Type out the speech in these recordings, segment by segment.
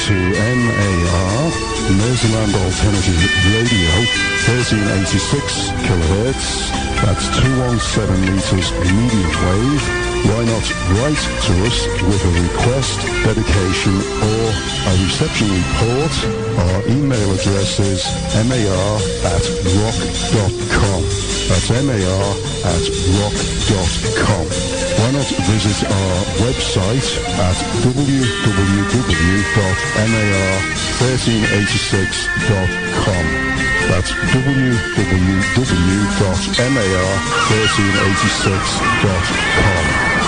to MAR, Merseyland Alternative Radio, 1386 kilohertz. That's 217 meters medium wave. Why not write to us with a request, dedication, or a reception report? Our email address is mar@rock.com. That's mar@rock.com. Why not visit our website at www.mar1386.com. That's www.mar1386.com.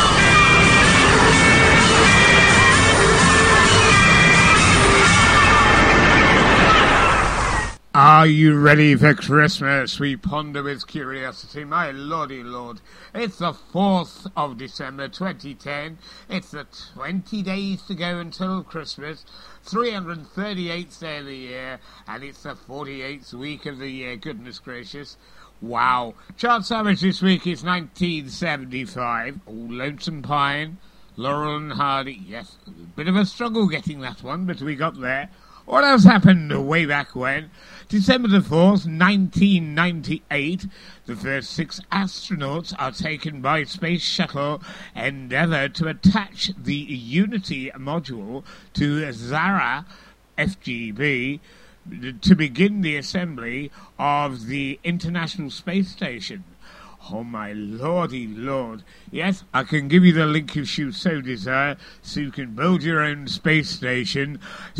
Are you ready for Christmas? We ponder with curiosity. My lordy lord. It's the 4th of December 2010. It's the 20 days to go until Christmas. 338th day of the year. And it's the 48th week of the year. Goodness gracious. Wow. Chart average this week is 1975. Oh, Lonesome Pine. Laurel and Hardy. Yes, a bit of a struggle getting that one, but we got there. What else happened way back when? December the 4th, 1998, the first 6 astronauts are taken by Space Shuttle Endeavour to attach the Unity module to Zara FGB to begin the assembly of the International Space Station. Oh, my lordy lord. Yes, I can give you the link if you so desire, so you can build your own space station at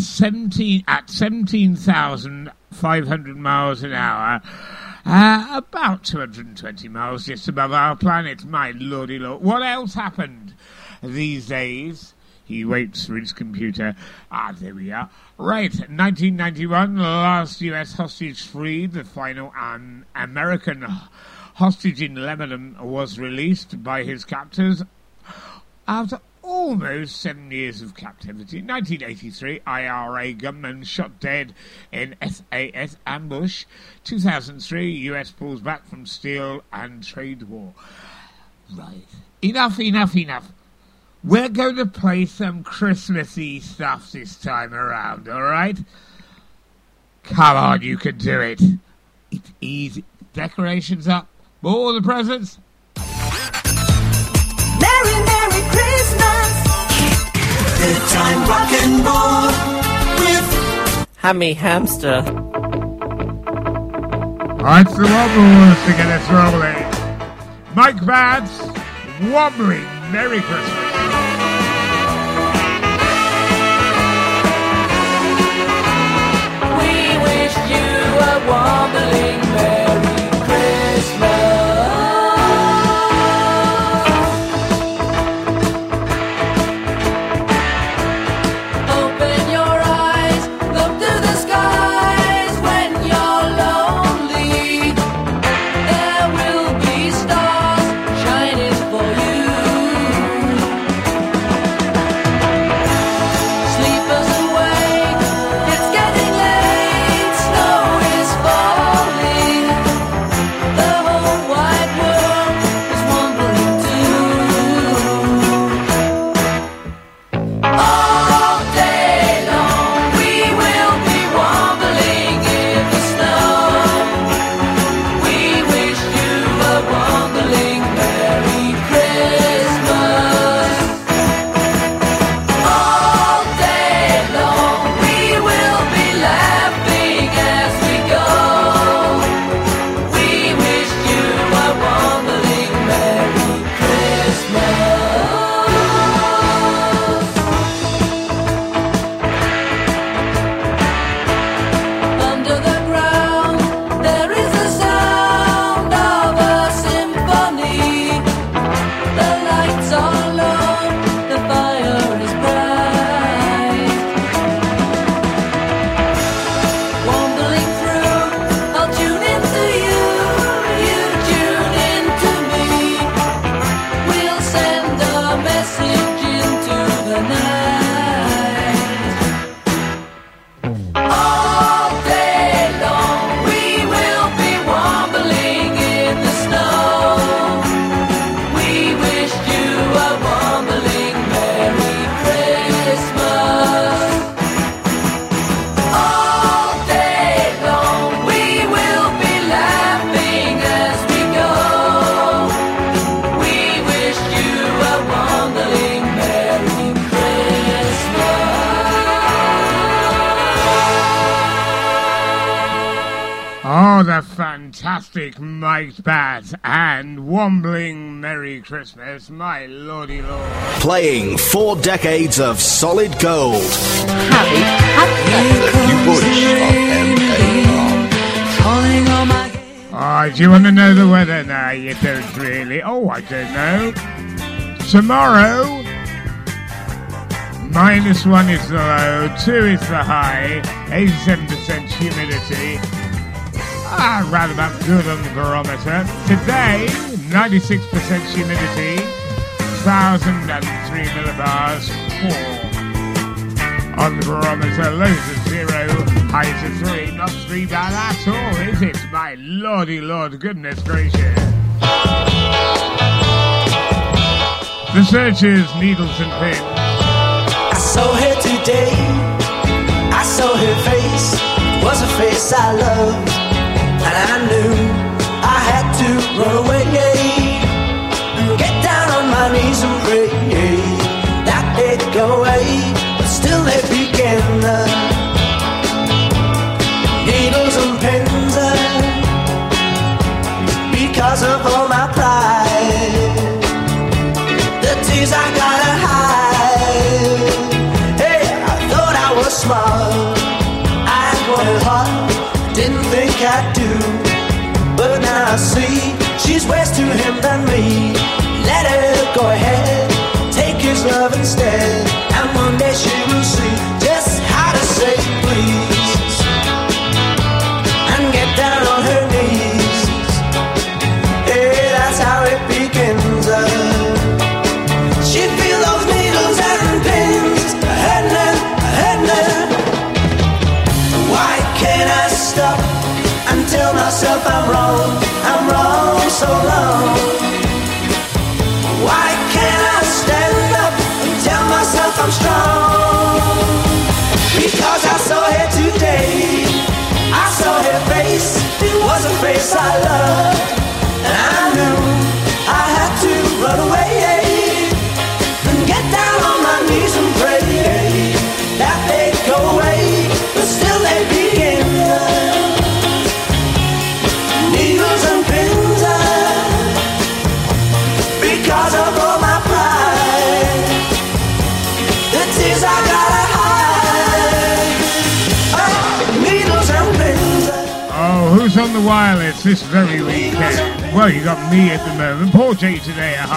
17,500 miles an hour, about 220 miles just above our planet. My lordy lord. What else happened these days? He waits for his computer. There we are. Right, 1991, the last US hostage freed, the final American hostage in Lebanon was released by his captors after almost 7 years of captivity. 1983, IRA gunman shot dead in SAS ambush. 2003, US pulls back from steel and trade war. Right. Enough. We're going to play some Christmassy stuff this time around, all right? Come on, you can do it. It's easy. Decorations up. All the presents. Merry, Merry Christmas. Good time rock and roll with Hammy Hamster. It's the Wobbles to get us rolling. Mike Vance, wobbling. Merry Christmas. We wish you a wobbling Merry Christmas. Open your eyes, look to the skies. When you're lonely, there will be stars shining for you. Sleepers awake, it's getting late, snow is falling. for the fantastic Mike Batt and Wombling Merry Christmas, my lordy lord. Playing 4 decades of solid gold. You Bush of M.A.R. Oh, do you want to know the weather? No, you don't really. Oh, I don't know. Tomorrow, -1 is the low, 2 is the high, 87% humidity. Round about good on the barometer. Today, 96% humidity, 1,003 millibars, 4 on the barometer. Lows of 0, highs of 3. Not 3 bad at all, is it? My lordy lord, goodness gracious. The Searchers, Needles and Pins. I saw her today, I saw her face, it was a face I loved, and I knew I had to run away and get down on my knees and pray that they'd go away, but still they began. Needles and pins, because of all my pride, the tears I gotta hide. Hey, I thought I was smart, I wanted hard, didn't think I'd do, but now I see she's worse to him than me. Let her go ahead, take his love instead, and one day she will see just how to say please and get down on her knees. Hey, that's how it begins. She feel those needles and pins hurting. Why can't I stop and tell myself I'm wrong so long? Why can't I stand up and tell myself I'm strong? Because I saw her today, I saw her face, it was a face I loved, and I knew I had to run away and get down on my knees and pray that they'd go away, but still they begin. Needles and pins, because of all my pride, the tears I gotta hide. Needles and pins. Oh, who's on the wireless this very weekend? Well, you got me at the moment. Paul J today at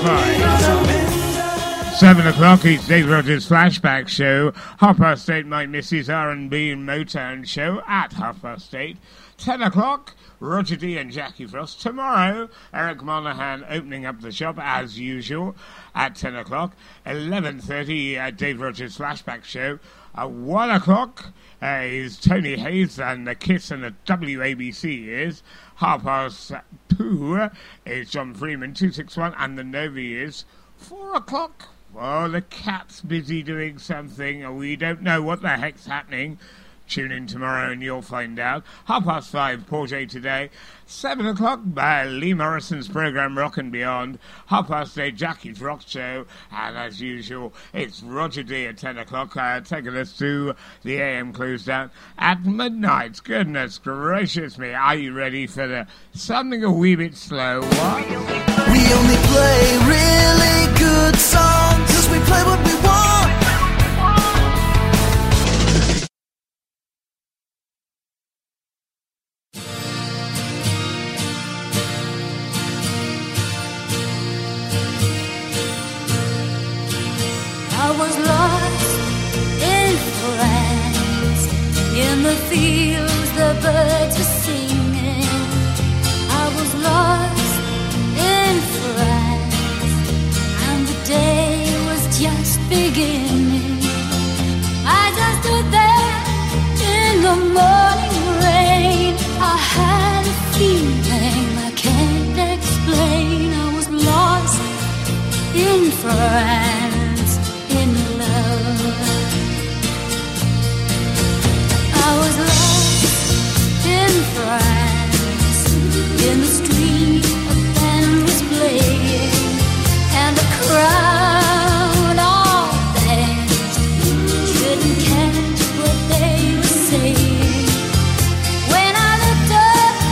5:30. 7 o'clock, it's Dave Rogers' Flashback Show. 8:30, my Mrs. R&B and Motown Show at 8:30. 10 o'clock, Roger D and Jackie Frost. Tomorrow, Eric Monahan opening up the shop as usual at 10 o'clock. 11:30, Dave Rogers' Flashback Show. 1 o'clock is Tony Hayes and the Kiss and the WABC is. 2:30 is John Freeman, 261 and the Novi is. 4 o'clock. Well, the cat's busy doing something, and we don't know what the heck's happening. Tune in tomorrow and you'll find out. 5:30, Paul J today. 7 o'clock, Lee Morrison's program Rock and Beyond. 8:30, Jackie's Rock Show. And as usual, it's Roger D at 10 o'clock, taking us to the AM close down at midnight. Goodness gracious me. Are you ready for the something a wee bit slow? What? We only play really good songs, 'cause we play what we want. I was lost in France, in the fields the birds were singing. I was lost in France, and the day was just beginning. I just stood there in the morning rain. I had a feeling I can't explain. I was lost in France, in love. I was lost in France, in the street a band was playing, and the crowd all danced, couldn't catch what they were saying. When I looked up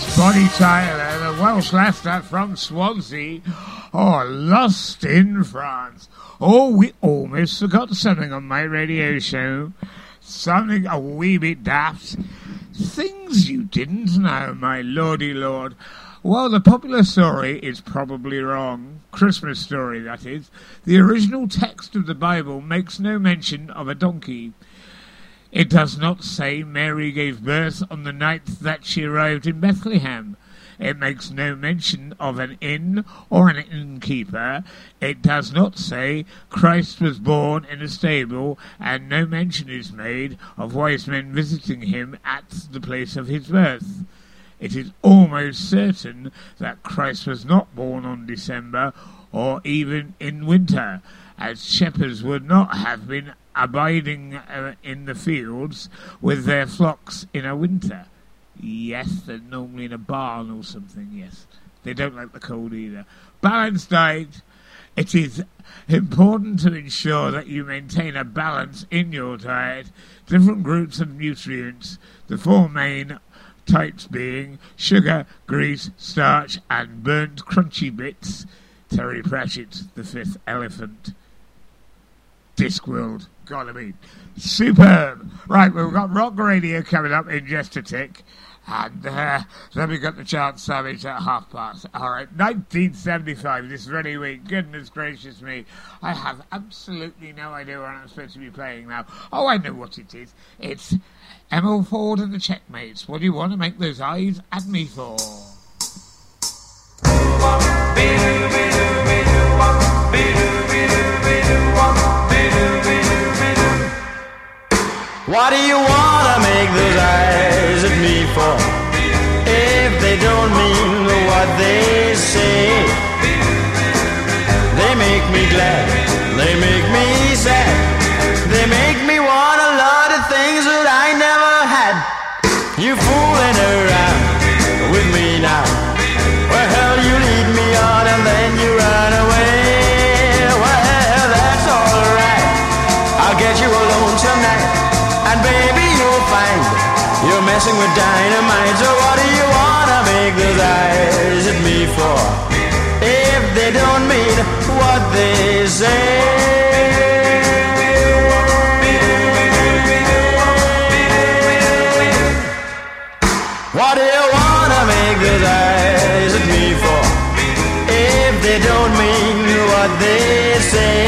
Bonnie Tyler, the Welsh lassie from Swansea, lost in France. We almost forgot something on my radio show. Something a wee bit daft. Things you didn't know, my lordy lord. Well, the popular story is probably wrong. Christmas story, that is. The original text of the Bible makes no mention of a donkey. It does not say Mary gave birth on the night that she arrived in Bethlehem. It makes no mention of an inn or an innkeeper. It does not say Christ was born in a stable, and no mention is made of wise men visiting him at the place of his birth. It is almost certain that Christ was not born on December or even in winter, as shepherds would not have been abiding in the fields with their flocks in a winter. Yes, they're normally in a barn or something, yes. They don't like the cold either. Balanced diet. It is important to ensure that you maintain a balance in your diet. Different groups of nutrients, the four main types being sugar, grease, starch, and burnt crunchy bits. Terry Pratchett, the fifth elephant. Discworld. Gotta be superb. Right, we've got rock radio coming up in just a tick. And then we got the Chart Savage at past. All right, 1975, this very week. Goodness gracious me. I have absolutely no idea what I'm supposed to be playing now. Oh, I know what it is. It's Emil Ford and the Checkmates. What do you want to make those eyes at me for? What do you want to make those eyes at me for? If they don't mean what they say, they make me glad, they make me sad, they make me want a lot of things that I never had. You fooling around with me now. Well, hell, you lead me on and then you run away. Well, that's alright, I'll get you alone tonight. And baby, you'll find you're messing with dynamite. So what do you wanna make those eyes at me for? If they don't mean what they say. What do you wanna make those eyes at me for? If they don't mean what they say.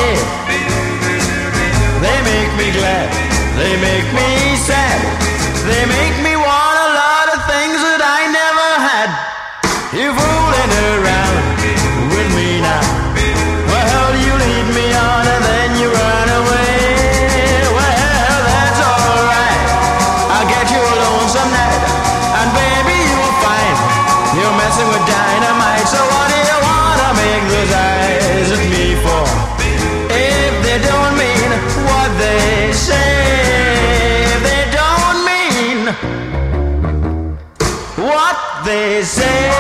They make me glad, they make me sad, they make me want a lot of things that I never had. You fooling around with me now. Well, you lead me on and then you run away. Well, that's alright, I'll get you alone some night. And baby, you'll find you're messing with dynamite. So what do you wanna make those eyes at me for? If they don't mean what they say. What they say.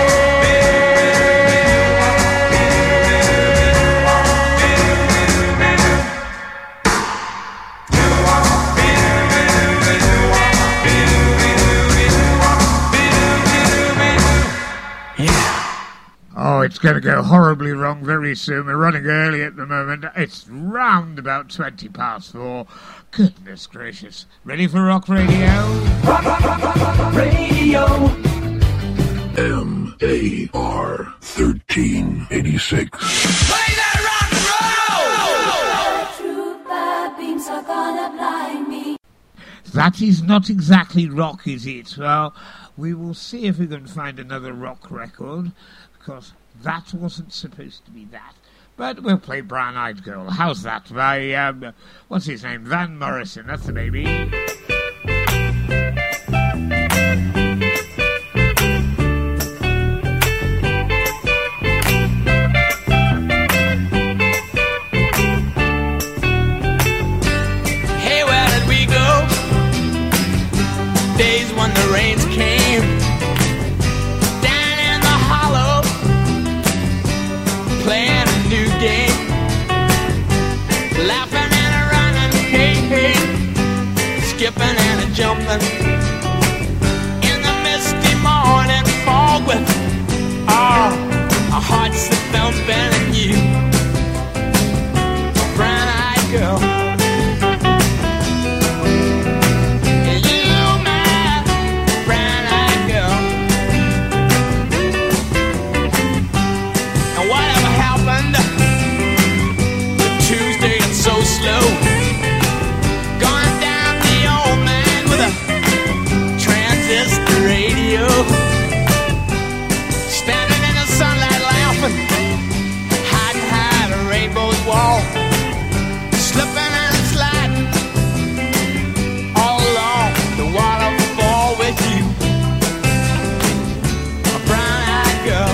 Oh, it's going to go horribly wrong very soon. We're running early at the moment. It's round about 20 past 4. Goodness gracious. Ready for Rock Radio? Rock, rock, rock, rock, rock, rock Radio. MAR 1386. Play that rock and roll! True bad beams are gonna blind me. That is not exactly rock, is it? Well, we will see if we can find another rock record, because that wasn't supposed to be that. But we'll play Brown Eyed Girl. How's that? By, what's his name? Van Morrison. That's the baby. Hey, where did we go? Days when the rains came down in the hollow, playing a new game, laughing and a running, hey, hey, skipping and a jumping in the misty morning fog. heart's a thumping in you, a brown-eyed girl. You, my brown-eyed girl. And whatever happened to Tuesday and so slow, going down the old man with a transistor radio, standing in the sunlight laughing, hiding behind a rainbow's wall, slipping and sliding all along the waterfall with you, a brown-eyed girl.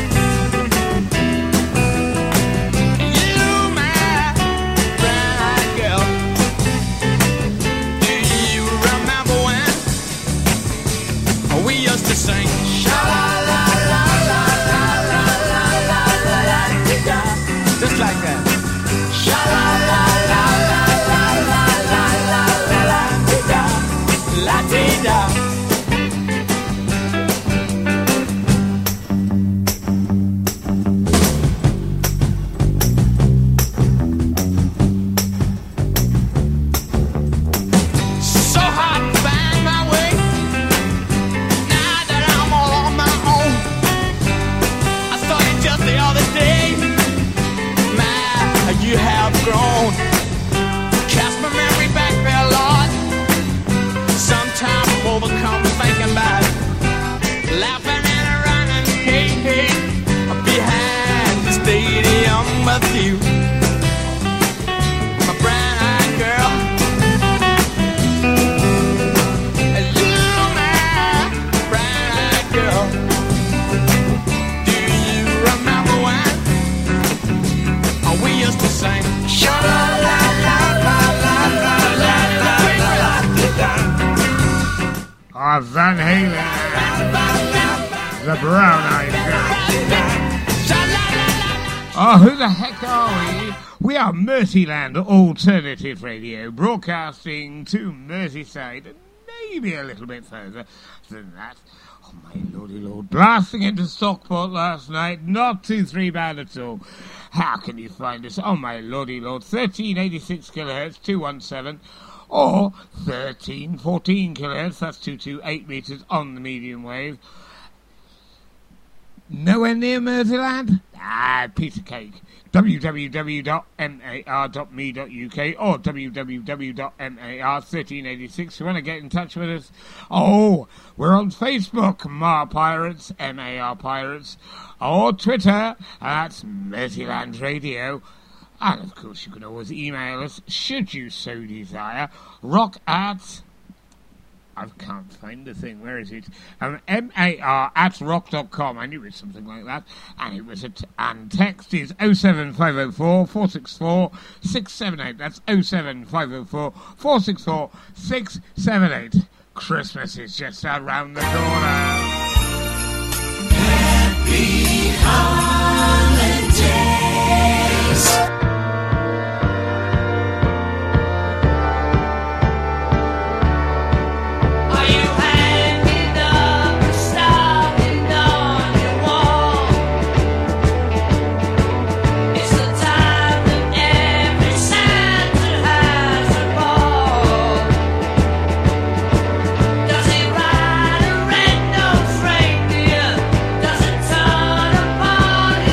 You, my brown-eyed girl. Do you remember when we used to sing? Just like that. La-dee-da. So hard to find my way now that I'm all on my own. I saw you just the other day. You have grown. Cast my memory back there, Lord. Sometimes I'm overcome thinking about it, laughing and running, hey, hey, behind the stadium with you, my brown-eyed girl. You, my brown-eyed girl. Do you remember when we used to sing? Van Halen, the brown-eyed girl. Oh, who the heck are we? We are Mercyland Alternative Radio, broadcasting to Merseyside, and maybe a little bit further than that. Oh, my lordy lord. Blasting into Stockport last night, not 2-3 bad at all. How can you find us? Oh, my lordy lord. 1386 kilohertz, 217. Or 1314 kilohertz, that's 228 meters on the medium wave. Nowhere near Merseyside? Ah, piece of cake. www.mar.me.uk or www.mar1386 if you want to get in touch with us. Oh, we're on Facebook, Mar Pirates, MAR Pirates, or Twitter, that's Mercyland Radio. And, of course, you can always email us, should you so desire, rock at... I can't find the thing. Where is it? MAR@rock.com. I knew it was something like that. And it was and text is 07504 464 678. That's 07504 464 678. Christmas is just around the corner. Happy holidays. Does it ride a red-nosed reindeer? Does it turn upon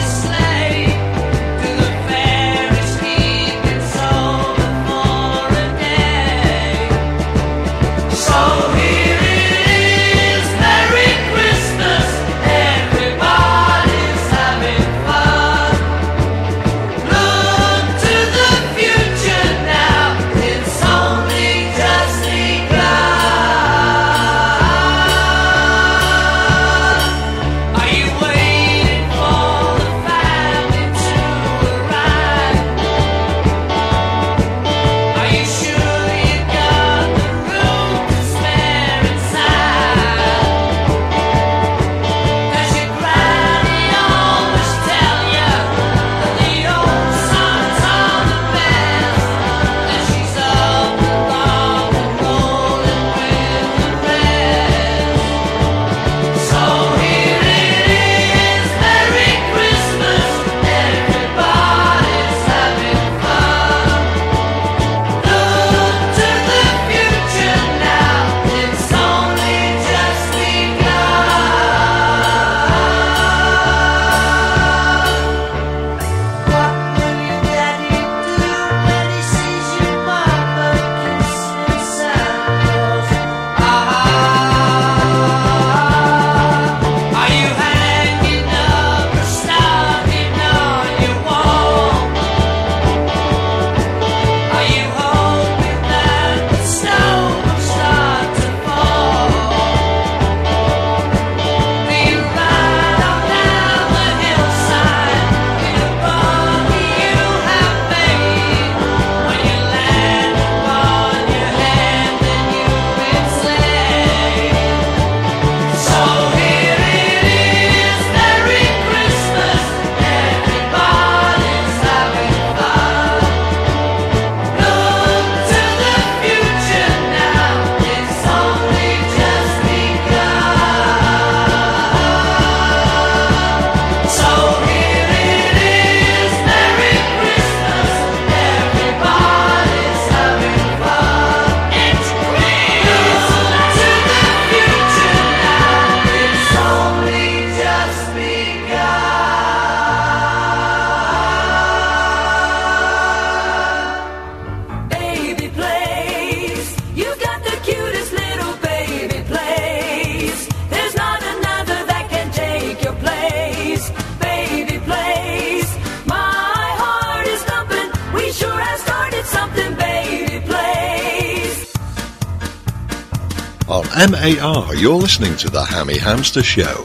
On MAR, you're listening to The Hammy Hamster Show.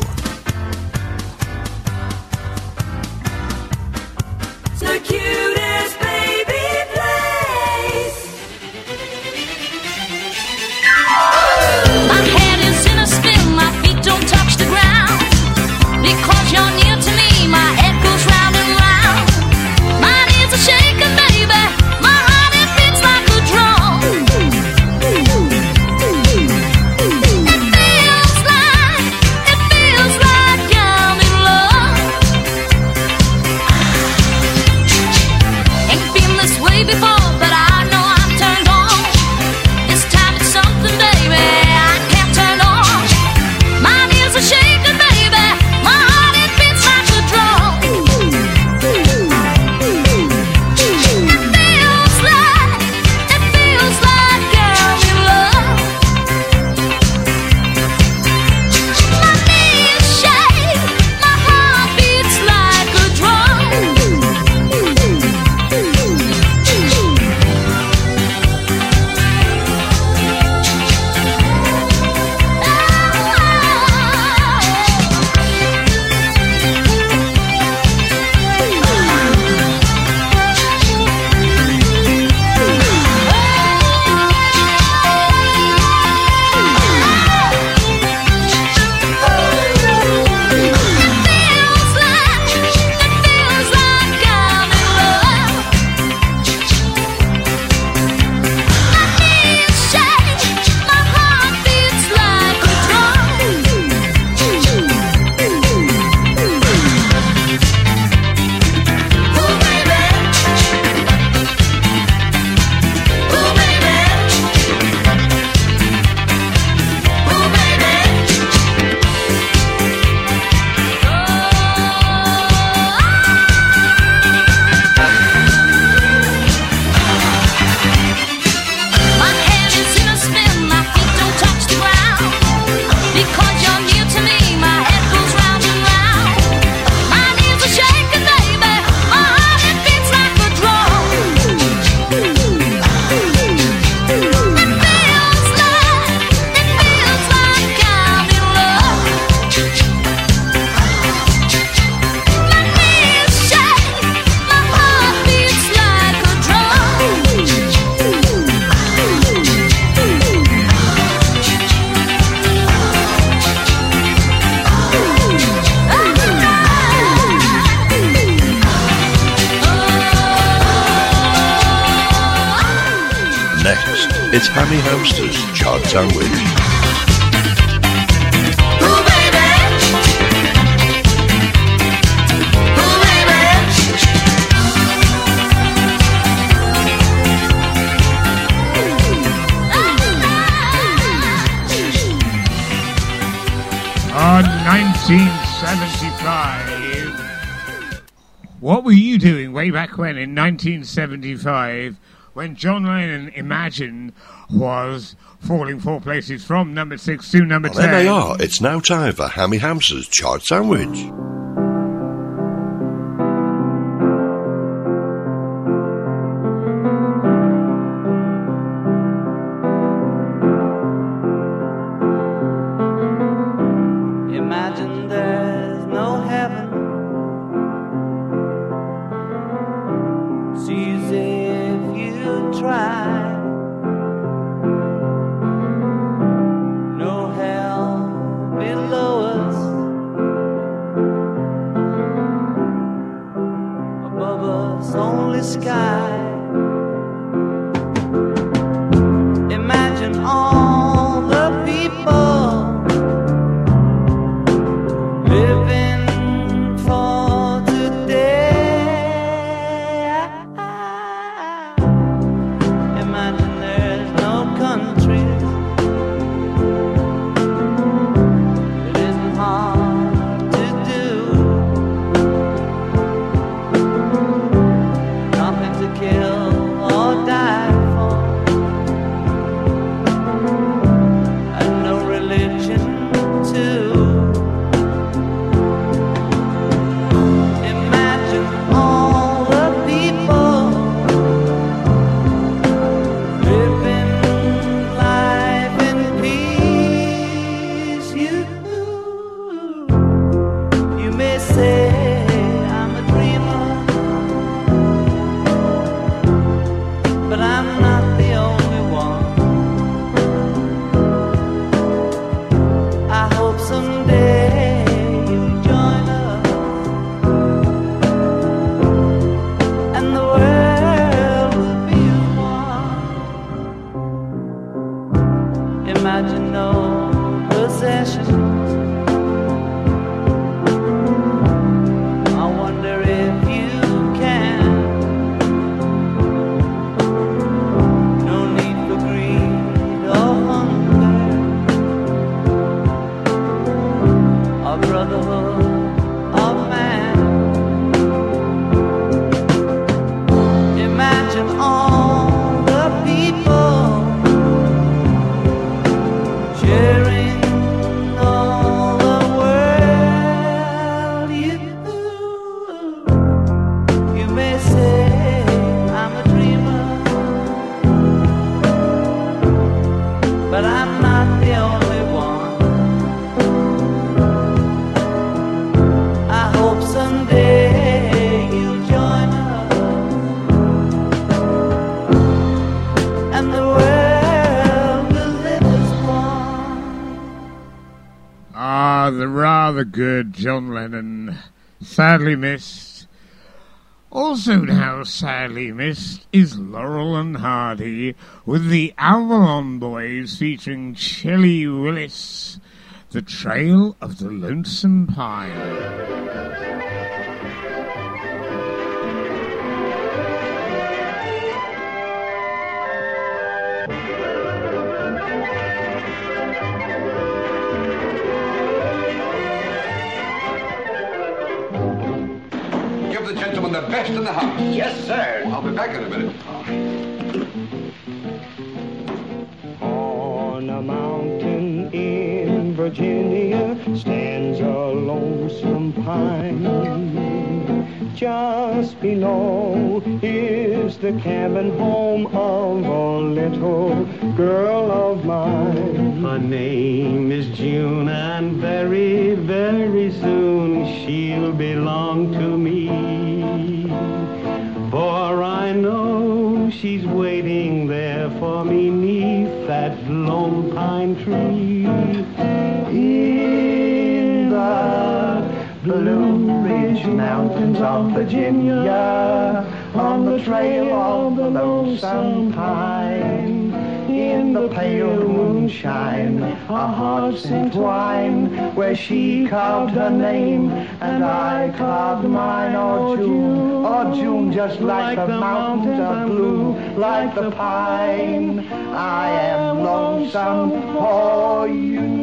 The cutest baby place. My head is in a spin, my feet don't touch the ground. Because you're near to me, my head goes round and round. My knees are shaking, baby, my heart it beats like a drum. It feels like I'm in love. Ain't been this way before, but I know I'm turned on. This time it's something, baby, I can't turn on. My knees are shaking, baby, my heart it beats like a drum. It feels like I'm in love. My knees shake, my heart beats like a drum. My head is in a spin, my feet don't touch the ground. Because you're near to me, my head goes round and round. My knees are shaking, baby, my heart it beats like a drum. It feels like I'm in love. My knees shake, my heart beats like a drum. Next, it's Hammy Hamster's Chard Sandwich. Ooh, baby. Ooh, baby. On 1975, what were you doing way back when in 1975 when John Lennon Imagine was falling 4 places from number 6 to number 10? On MAR, it's now time for Hammy Hamster's Chard Sandwich. Imagine there's no heaven. It's easy if you try. No hell below us. Above us only sky. Imagine all the people living for today. imagine all the people sharing all the world. You may say I'm a dreamer, but I'm not the only one. I hope someday you'll join us, and the world will live as one. Ah, the rather good John Lennon, sadly missed. Also now sadly missed is Laurel and Hardy with the Avalon Boys featuring Shelley Willis, The Trail of the Lonesome Pine. Give the gentleman the best in the house. Yes, sir. I'll be back in a minute. On a mountain in Virginia stands a lonesome pine. Just below is the cabin home of a little girl of mine. Her name is June, and very, very soon she'll belong to me. For I know she's waiting there for me 'neath that lone pine tree. In the Blue Ridge Mountains of Virginia, on the trail of the lonesome pine, in the pale moonshine, our hearts entwine, where she carved her name and I carved mine. Oh June, just like the mountains are blue, like the pine, I am lonesome for you.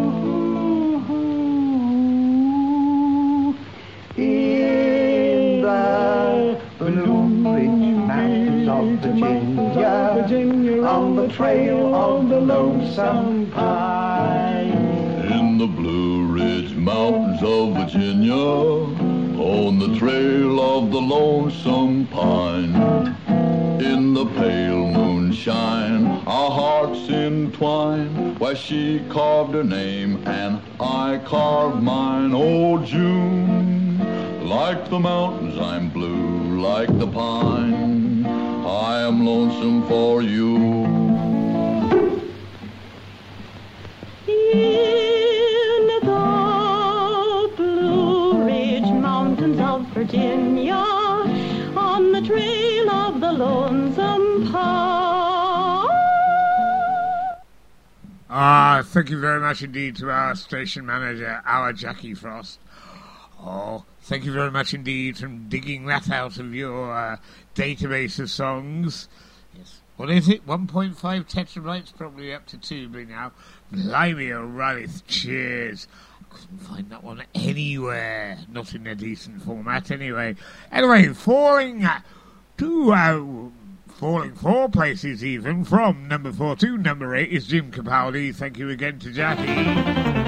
In the Blue Ridge Mountains of Virginia, on the trail of the lonesome pine. In the Blue Ridge Mountains of Virginia, on the trail of the lonesome pine. In the pale moonshine, our hearts entwine, where she carved her name and I carved mine. Oh June, like the mountains I'm blue, like the pine, I am lonesome for you. In the Blue Ridge Mountains of Virginia, on the trail of the lonesome pine. Ah, thank you very much indeed to our station manager, our Jackie Frost. Oh, thank you very much indeed for digging that out of your database of songs. Yes. What is it? 1.5 terabytes? Probably up to 2 by now. Blimey O'Reilly, cheers. I couldn't find that one anywhere. Not in a decent format anyway. Anyway, falling 4 places even, from number 4 to number 8 is Jim Capaldi. Thank you again to Jackie.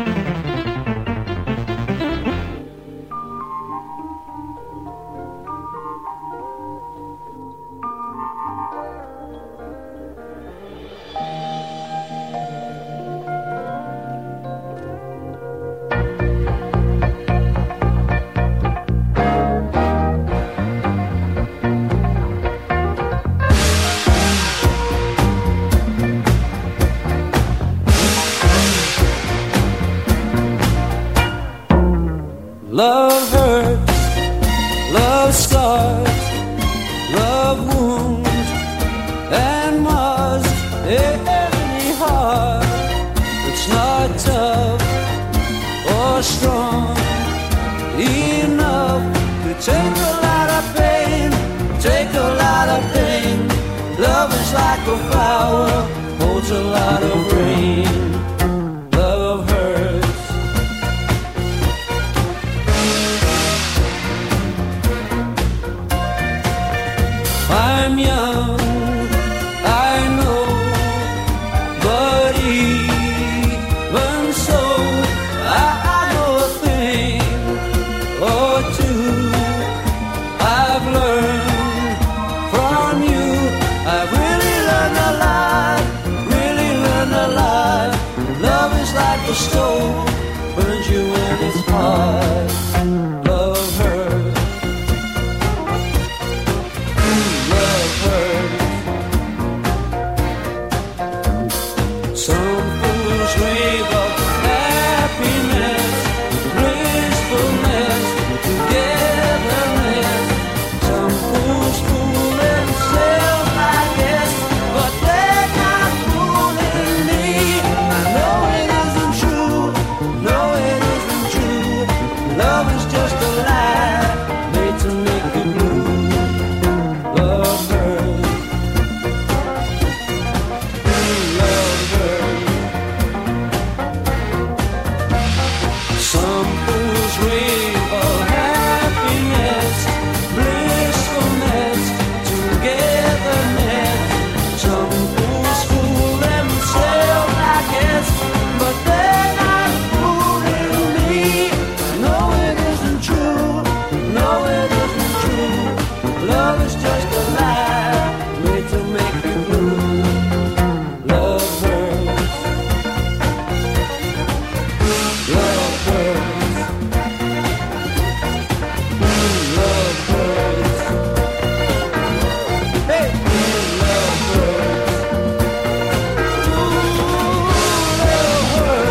Love hurts, love scars, love wounds, and must any heart that's not tough or strong enough to take a lot of pain, take a lot of pain. Love is like a flower, holds a lot of rain. Love hurts. I'm young. down. I know, but even so, I know a thing or two. I've learned from you. I've really learned a lot, really learned a lot. Love is like a stove, burns you in its heart. Love hurts. Love hurts. Some fools rave of happiness, blissfulness, togetherness. Some fools fool themselves, I guess, but they're not fooling me. I know it isn't true, no it isn't true. Love is just a lie, made to make you blue. Love hurts. Love hurts. Some fools rave of happiness, blissfulness, togetherness. Some fools fool themselves, I guess, but they're not fooling me. No, it isn't true. No, it isn't true. Love is just a lie, made to make you blue. Love hurts. Love hurts. Love hurts. Hey, love hurts. Love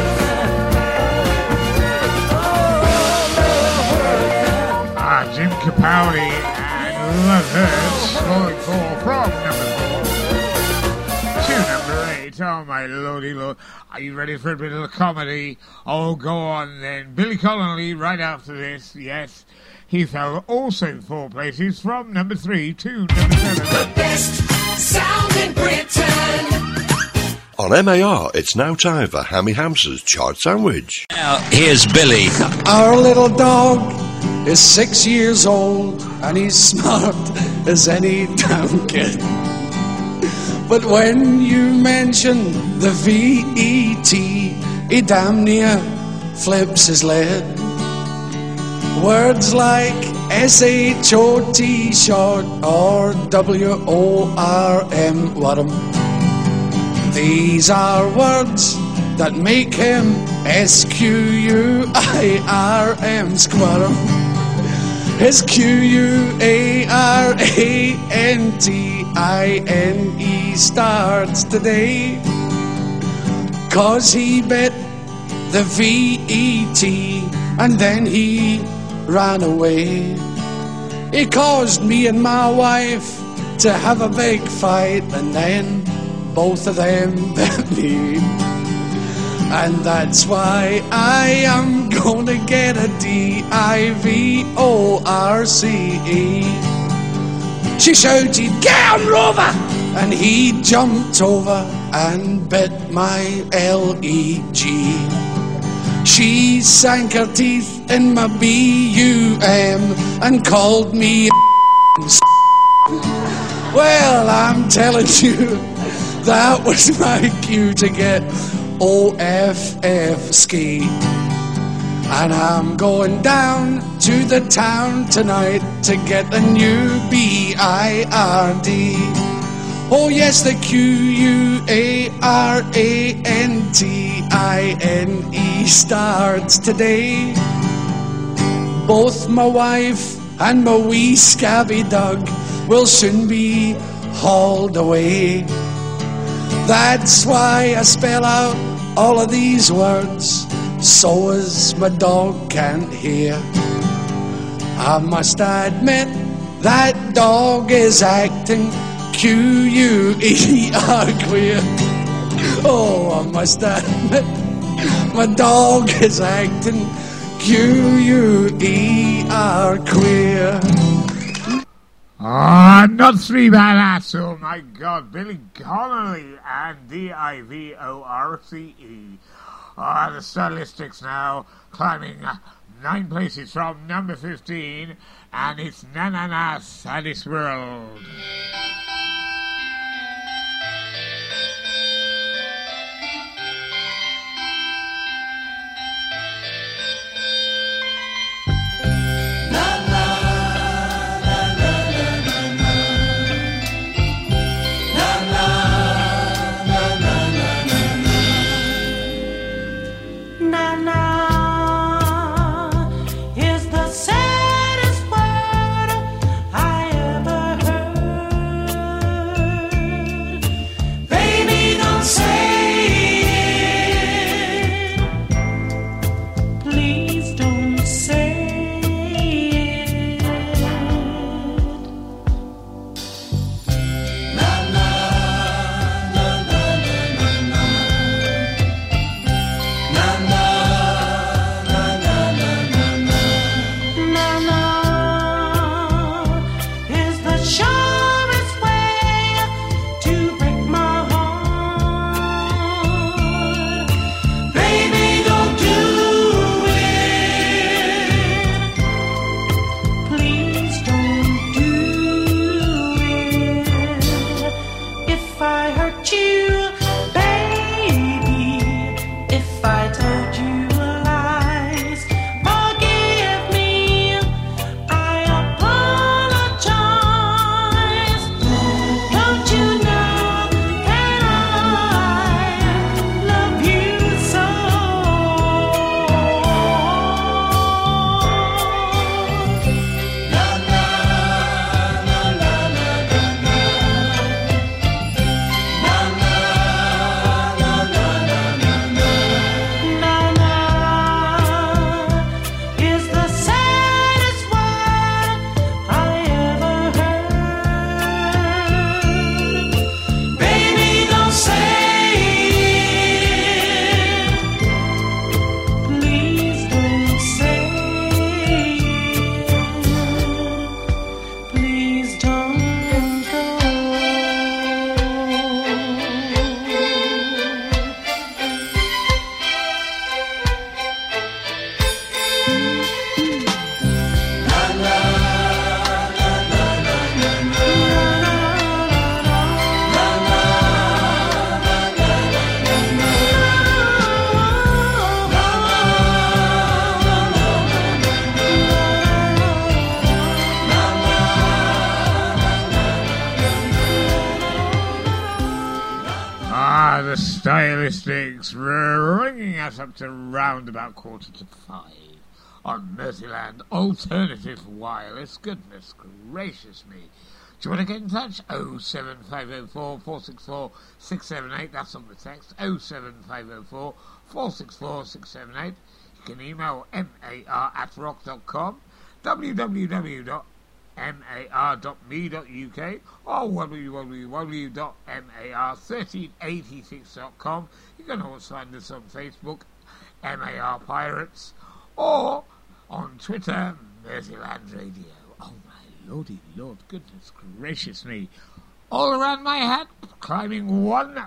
hurts. Jim Capaldi and Love Hurts, falling for from number 4 to number 8. Oh my lordy lord. Are you ready for a bit of a comedy? Oh, go on then. Billy Connolly right after this, yes. He fell also 4 places from number 3 to number 7. Best sound in Britain. On MAR, it's now time for Hammy Hamster's Chart Sandwich. Now, here's Billy. Our little dog is 6 years old and he's smart as any damn kid. But when you mention the VET, he damn near flips his lid. Words like SHOT short or WORM, what 'em. These are words that make him SQUIRM, squirm. His QUARANTINE starts today, 'cause he bit the VET and then he ran away. He caused me and my wife to have a big fight, and then both of them bit me. And that's why I am gonna get a DIVORCE. She shouted, "Get on, Rover!" And he jumped over and bit my LEG. She sank her teeth in my BUM and called me Well, I'm telling you, that was my cue to get OFF ski. And I'm going down to the town tonight to get a new BIRD. Oh yes, the QUARANTINE starts today. Both my wife and my wee scabby dog will soon be hauled away. That's why I spell out all of these words so as my dog can't hear. I must admit that dog is acting QUER queer. Oh, I must admit my dog is acting QUER queer. Ah, not 3 bad ass, oh my god, Billy Connolly and DIVORCE. Ah, the Stylistics now climbing 9 places from number 15, and it's Nananas and This World. I hurt you, baby, if I told you lies, forgive me, I apologize. Don't you know that I love you so? La la la la la la la. La la la la la la la. La la is the saddest word I ever heard. Baby, don't say it. Please don't say it. Please don't go. Ah, the Stylistics ringing us up to round about 4:45 on Merseyland Alternative Wireless. Goodness gracious me. Do you want to get in touch? 07504 464 678. That's on the text. 07504 464 678. You can email mar@rock.com, www.mar.me.uk, or www.mar1386.com. You can also find us on Facebook, MAR Pirates, or on Twitter, Merseyland Radio. Oh my lordy lord, goodness gracious me. All around my hat, climbing one.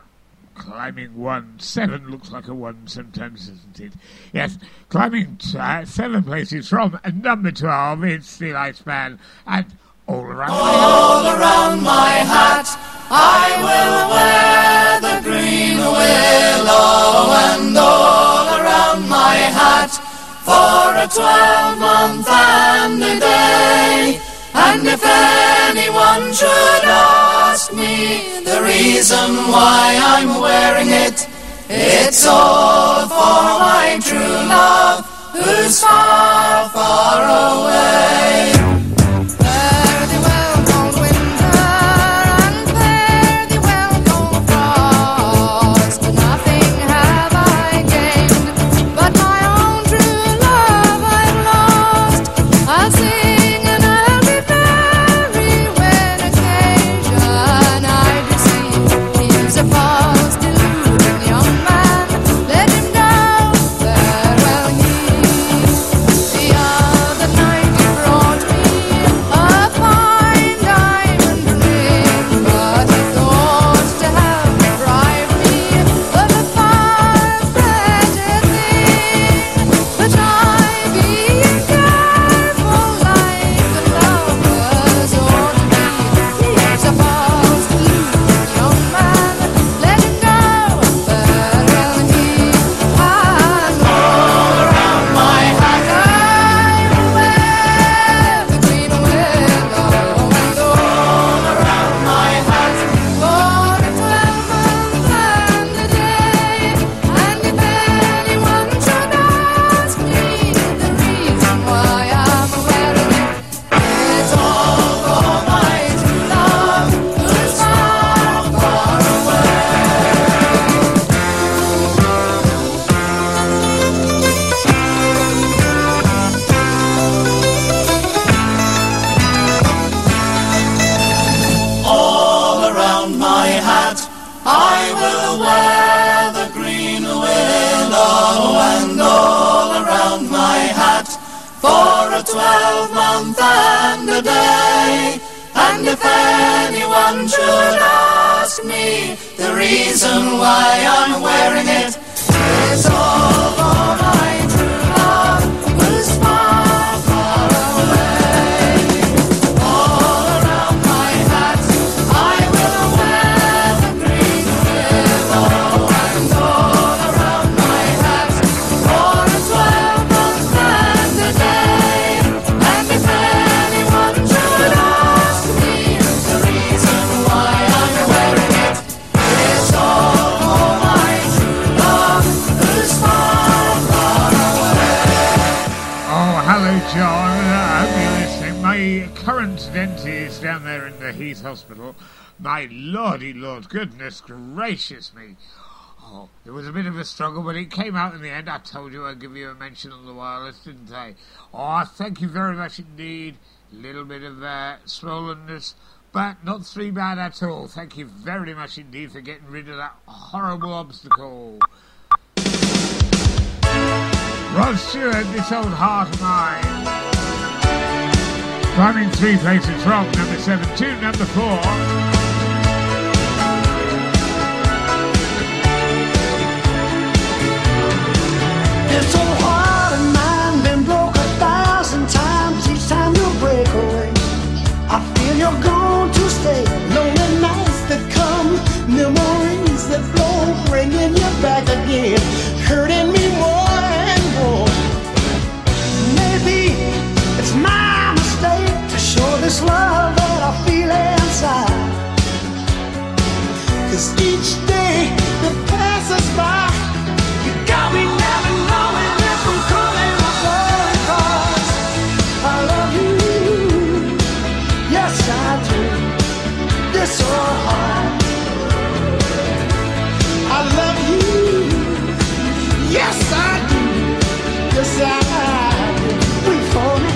7 looks like a 1 sometimes, doesn't it? Yes, climbing 7 places from number 12, it's the Iceman, and all around my hat, I will wear the green willow, and all around my hat, for a 12-month and a day. And if anyone should ask me the reason why I'm wearing it, it's all for my true love, who's far, far away. Fare thee well, cold winter, and fare thee well, cold frost. Nothing have I gained, but my own true love I've lost. I'll sing and I'll be merry when occasion I do see. He's a false deluding young man, let him go, farewell he. The other night he brought me a fine diamond ring, but he thought to have bribed me with a far-fetched thing. But I, being careful like the lovers ought to be, he's a false deluding young man, let him go, farewell he. And all around my hat I will wear the green willow, and all around my hat for a 12-month and a day. And if anyone should ask me the reason why I'm wearing it, it's all for my true love, who's far, far away. All around my hat I will wear the green willow, and all around my hat for a 12-month and a day. And if anyone should ask me the reason why I'm wearing it, it's all for my true love, who's far, far away. All around my hat I will wear the green dentist down there in the Heath Hospital. My lordy lord, goodness gracious me. Oh, it was a bit of a struggle, but it came out in the end. I told you I'd give you a mention on the wireless, didn't I? Oh, thank you very much indeed. Little bit of swollenness, but not too bad at all. Thank you very much indeed for getting rid of that horrible obstacle. Rod Stewart, This Old Heart of Mine. Climbing 3 places from number 7 to number 4. This old heart of mine been broke 1,000 times. Each time you break away, I feel you're going to stay. Lonely nights that come, memories that flow, bringing you back again, hurting me more and more. Maybe it's my mistake to show this love that I feel inside. 'Cause each day that passes by, you got me never knowing if I'm coming or going. 'Cause I love you, yes I do. This old heart, I love you, yes I do. Yes I do. Wait for me.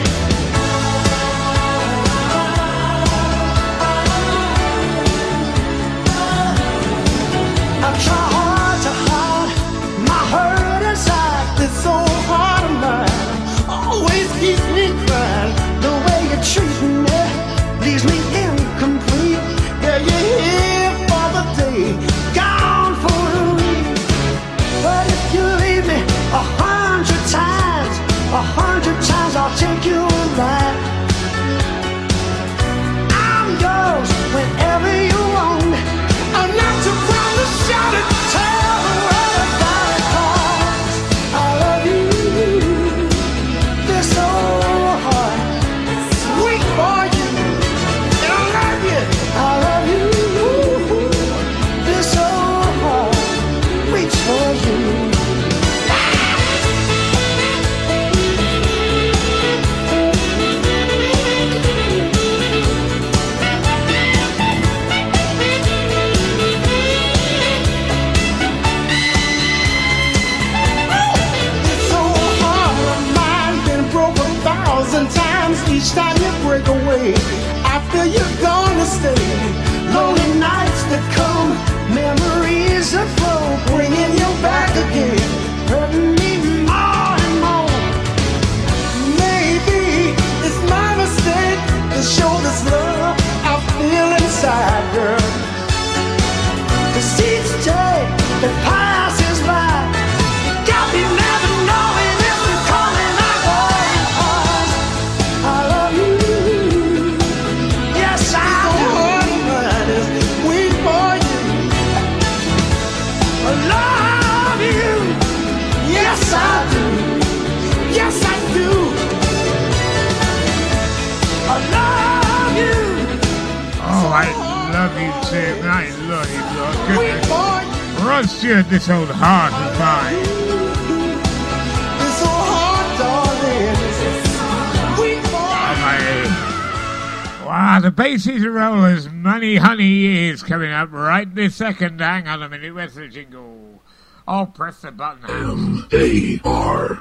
I try hard to hide my hurt inside. This old heart of mine always keeps me crying. The way you're treating me leaves me incomplete. Yeah, you're here for the day, gone for the week. But if you leave me 100 times, 100 times I'll take you back. I'm yours whenever you want me. I'm not too proud to shout it, tell the world about it. 'Cause I love you, this old heart, sweet for you. And I love you, I love you, this old heart, reach for you. Each time you break away, I feel you're gonna stay. Lonely nights that come, memories that flow, bringing you back again, hurting me more and more. Maybe it's my mistake to show this love I feel inside, girl. 'Cause each day that passes by, you got me never knowing if you're coming or going. 'Cause I love you, yes I do. Wait for you. I love you, yes I do. Yes I do. I love you. Oh, I love you too. I love you, Lord. Goodness. Rod Stewart, This Old Heart of Mine. This old heart, darling. Wait for Wow, the Bay City Rollers, Money Honey is coming up right this second. Hang on a minute, where's the jingle? Oh, press the button. M-A-R.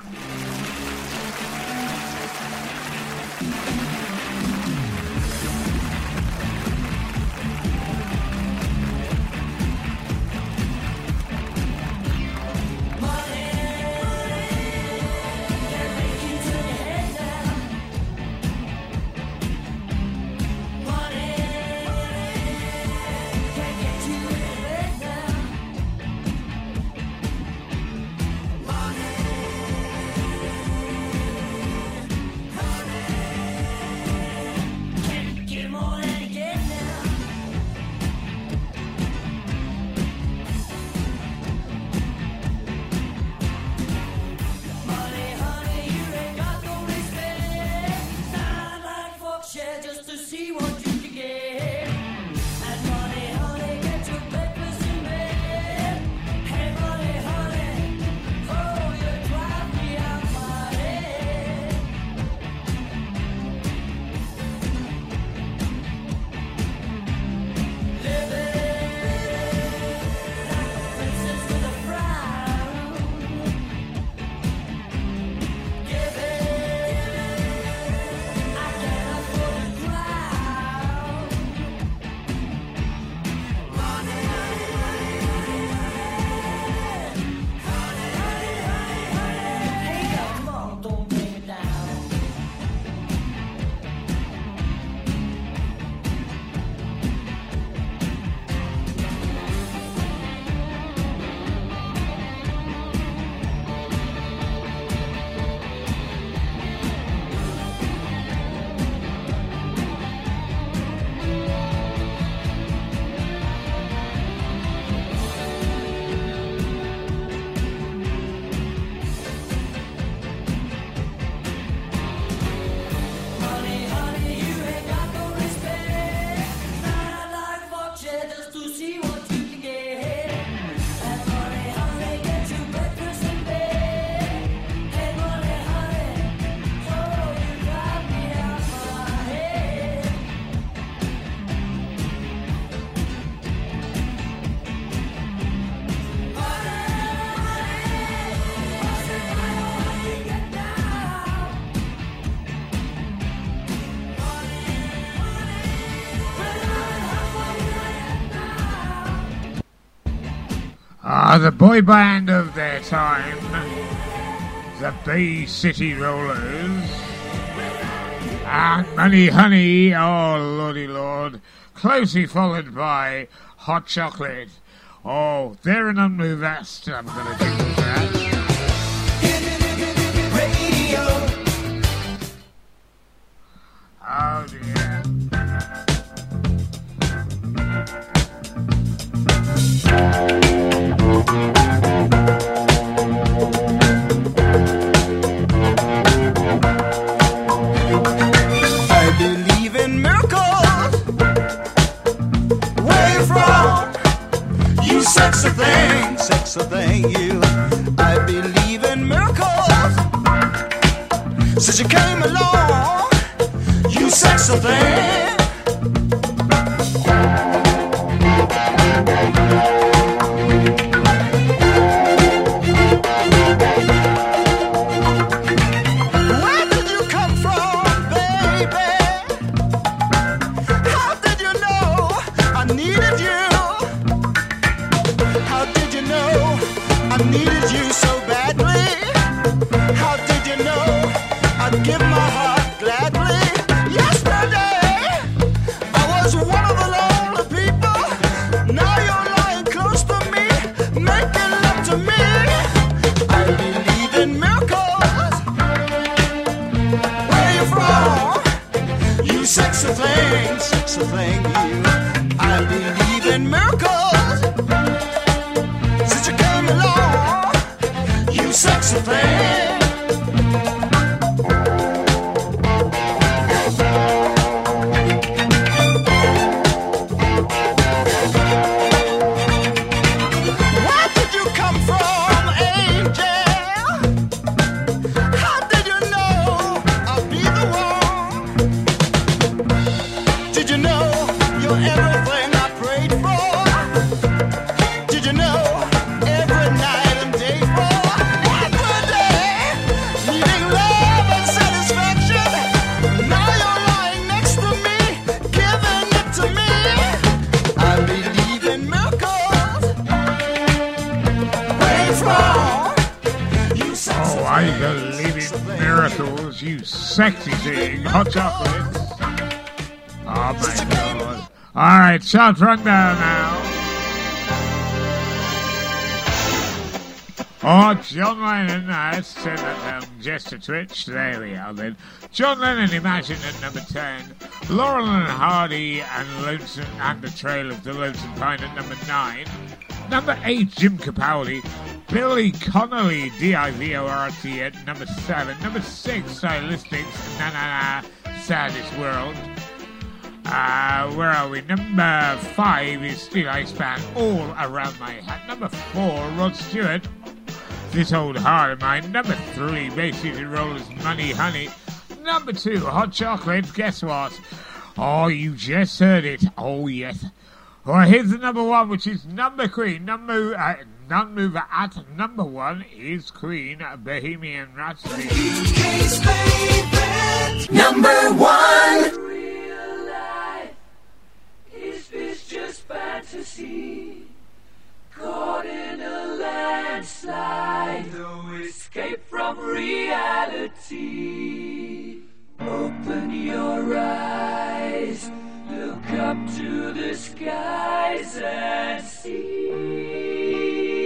The boy band of their time, the Bay City Rollers, and Money Honey, oh lordy lord, closely followed by Hot Chocolate. Oh, they're an unmoved vest. I'm gonna do that. Oh dear. I believe in miracles. Where you from? You sexy thing, you. I believe in miracles. Since you came along, you sexy thing. Where did you come from, baby? How did you know I needed you? How did you know I needed you so badly? How did you know I'd give my heart gladly? Yesterday I was one of the lonely people. Now you're lying close to me, making love to me. I believe in miracles. Where you from? You sexy thing, you. I believe in miracles. Since you came along, you sexy thing. Where did you come from, angel? How did you know I'll be the one? Did you know you're everything I prayed for? Did you know every night and day for? Every day, needing love and satisfaction. Now you're lying next to me, giving it to me. I believe in miracles. Where you from? You sexy Oh, I believe in miracles, you sexy thing. Hot chocolate. Oh my god. Alright, short rundown now. Oh, John Lennon, let's turn that down just a twitch. There we are then. John Lennon, Imagine at number 10. Laurel and Hardy and Lonesome and the Trail of the Lonesome Pine at number 9. Number 8, Jim Capaldi. Billy Connolly, D-I-V-O-R-T at number 7. Number 6, Stylistics, Na Na Na, Saddest World. Where are we? Number 5 is Steel Ice Band, All Around My Hat. Number 4, Rod Stewart, This Old Heart of Mine. Number 3, Bay City Rollers, Money Honey. Number 2, Hot Chocolate, guess what? Oh, you just heard it. Oh, yes. Well, here's the number 1, which is Number Queen. Non-mover at number 1 is Queen, Bohemian Rhapsody. Number 1. Real life, is this just fantasy? Caught in a landslide, no escape from reality. Open your eyes, look up to the skies and see.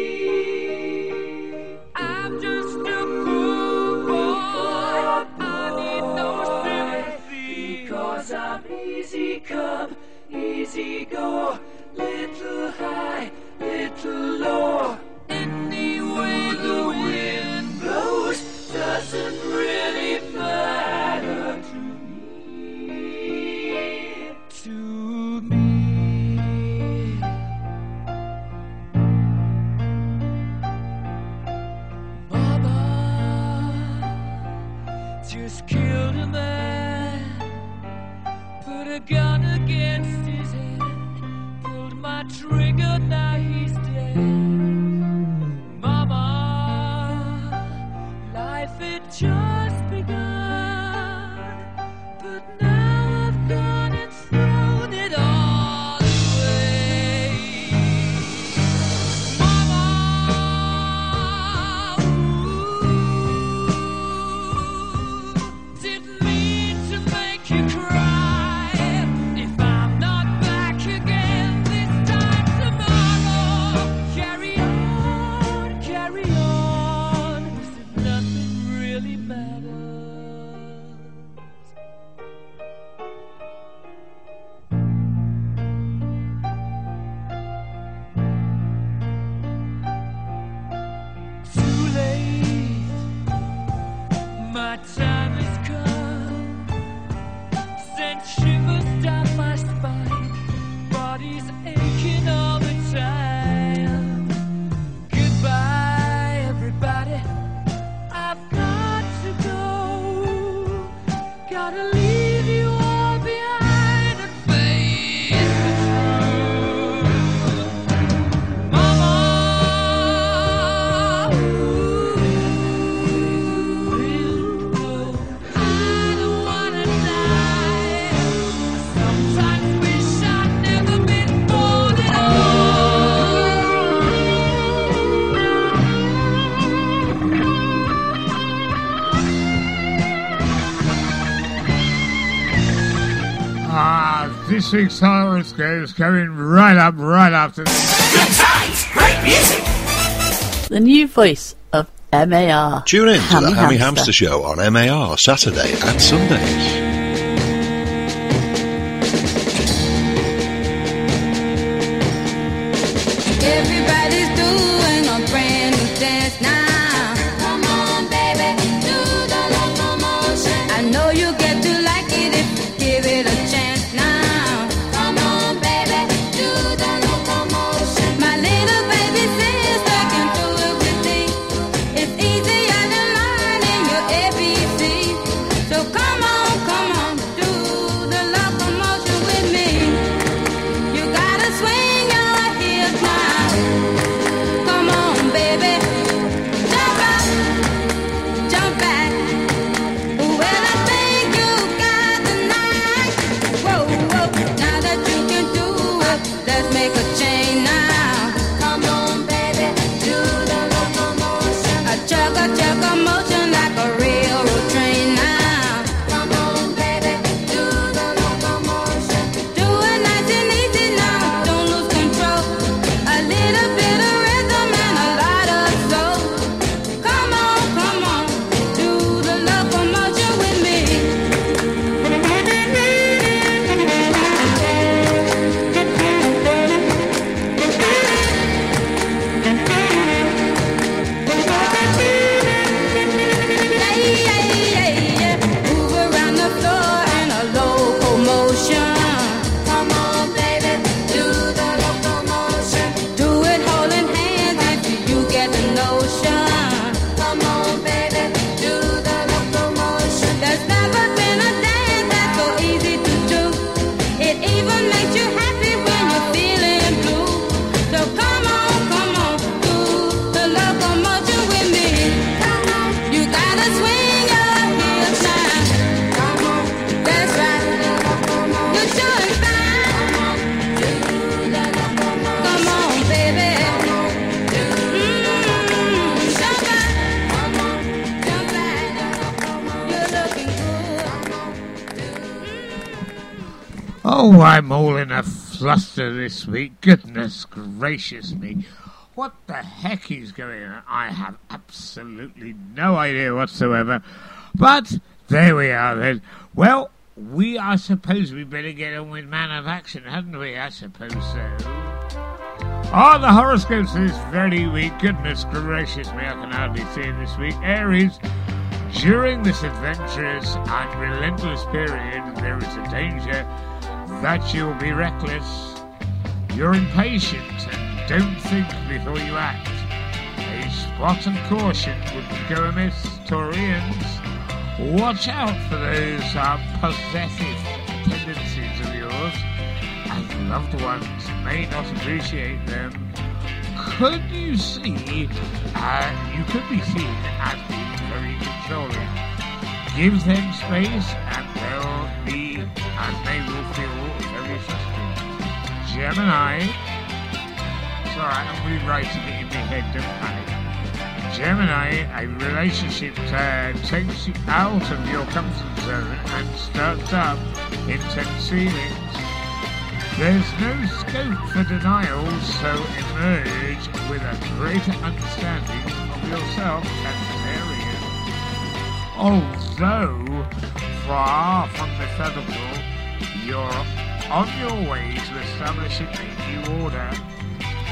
I'm just a poor boy, I need no sympathy, 'cause I'm easy come, easy go, little high, little low. Any way the wind blows doesn't really matter to me. To me. Mama just killed a man, put a gun against his head, pulled my trigger, now he's dead. Mama, life had just begun, but now I've gone and thrown it all away. Mama, My time has come, sent shivers down my spine, body's aching all the time. Goodbye, everybody, I've got to go. Gotta leave you all behind and face the truth. Mama, this week's horoscope is going right up, right after this. Good times, great music. The new voice of MAR. Tune in to Hammy the Hammy Hamster. Hamster Show on MAR Saturday and Sundays. Everybody's doing a brand new dance now. Come on, baby, do the locomotion. I know you get to like it if you give it a chance now. Come on, baby, do the locomotion. My little baby sister can do it with me. It's easier than learning your ABC. So come on, do the locomotion with me. You gotta swing your hips now. Come on, baby. Jump up, jump back. Well, I think you got the night. Whoa, whoa. Now that you can do it, let's make a change now. Come on, baby, do the locomotion. A chugga motion like a railroad train now. Come on, baby, do the locomotion. Do it nice and easy now, don't lose control. A little bit of rhythm and a lot of soul. Come on, do the locomotion with me. Yeah. Move around the floor in a locomotion. Come on, baby, do the locomotion. Do it holding hands if you get the notion. Come on, baby, do the locomotion. There's never been a dance that's so easy to do. It even makes you happy when you're feeling blue. So come on, do the locomotion with me. You gotta swing your hips now. That's right. You're doing fine. Come on, baby. Jump back. You're looking good. Oh, I'm all in a fluster this week. Goodness gracious me. What the heck is going on? I have absolutely no idea whatsoever. But there we are then. Well, I suppose we better get on with Man of Action, hadn't we? I suppose so. The horoscopes this very week. Goodness gracious me, I can hardly see it this week. Aries, during this adventurous and relentless period, there is a danger that you'll be reckless. You're impatient and don't think before you act. A spot of caution would go amiss. Taurians, watch out for those possessive tendencies of yours, as loved ones may not appreciate them. Could you see, you could be seen as being very controlling. Give them space and they will feel very frustrated. Gemini, it's alright, I'm rewriting it in my head, don't panic. Gemini, a relationship takes you out of your comfort zone and starts up intense feelings. There's no scope for denial, so emerge with a greater understanding of yourself, Cancerian. Although far from methodical, you're on your way to establishing a new order.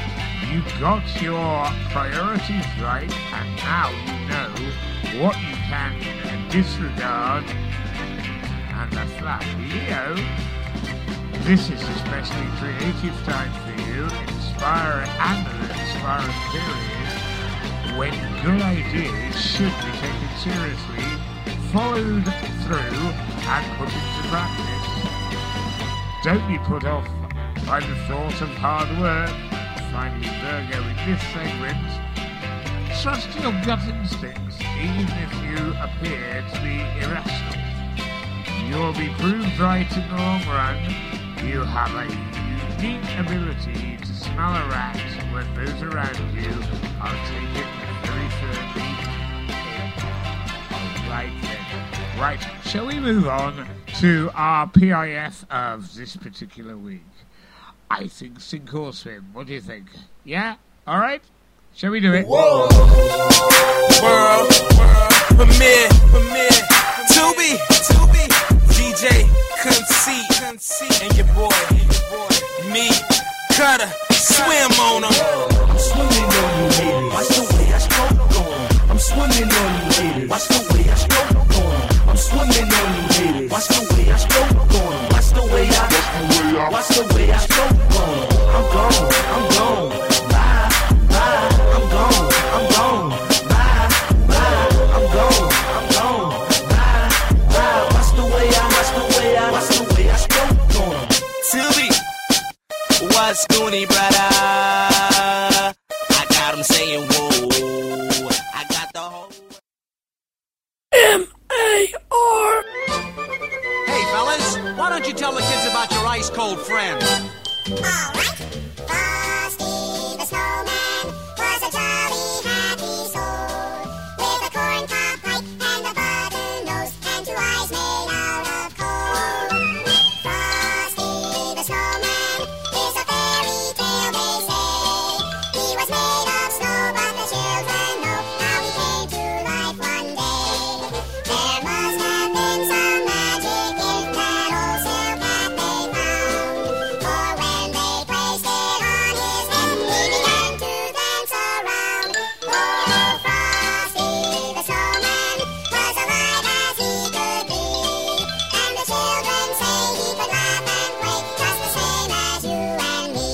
You got your priorities right, and now you know what you can disregard. And the flat Leo. This is especially creative time for you, inspiring and an inspiring period when good ideas should be taken seriously, followed through and put into practice. Don't be put off by the thought of hard work. Finally, Virgo, in this segment, trust your gut instincts even if you appear to be irrational. You'll be proved right in the long run. You have a unique ability to smell a rat when those around you are taken very firmly in. Alright then. Right, shall we move on to our PIF of this particular week? I think sink or swim. What do you think? Yeah? Alright? Shall we do it? Whoa! World, premiere, Tubi, DJ, conceit, and your boy, me, Cutter, swim on them. I'm swimming on you haters. Watch the way I stroke on 'em. I'm swimming on you haters. Watch the way I stroke on 'em. I'm swimming on you haters. Watch the way I stroke on 'em. Watch the way I stroke on 'em. I'm gone. Bye. I'm gone. Bye. I'm gone. Bye. Watch the way I stroke on 'em. Tubi, what's Goonie, brother? I got him saying whoa. I got the whole M-A-R. Hey, fellas, why don't you tell the kids about your ice-cold friend? Alright. Frosty the Snowman was a jolly happy soul with a corncob pipe and a button nose and 2 eyes made out of coal. Frosty the Snowman is a fairy tale, they say. He was made of snow, but the children know how he came to life one day. There must have been some magic in that old silk hat they found, for when they placed it on his head, he began to dance around. Oh, Frosty the Snowman was alive as he could be, and the children say he could laugh and play just the same as you and me.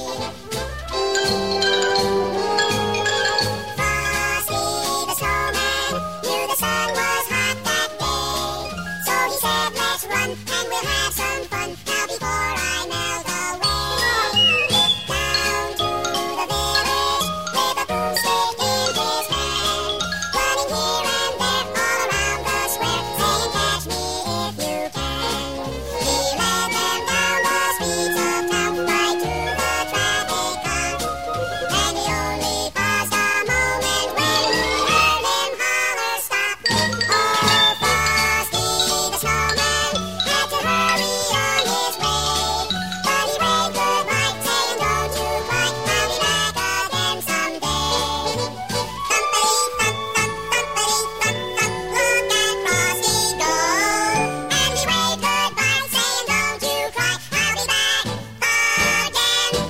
Frosty the Snowman knew the sun was hot that day, so he said, let's run and we'll have some fun now before I melt away. Down to the village with a broomstick in his hand, running here and there all around the square, saying, catch me if you can. He led them down the streets of town, right to the traffic cop, and he only paused a moment when he heard him holler, stop. Oh, Frosty the Snowman had to hurry on his way, but he waved goodbye, saying, don't you cry, I'll be back again someday. Thumpity thump thump, thumpity thump thump, look at Frosty go, and he waved goodbye, saying, don't you cry, I'll be back again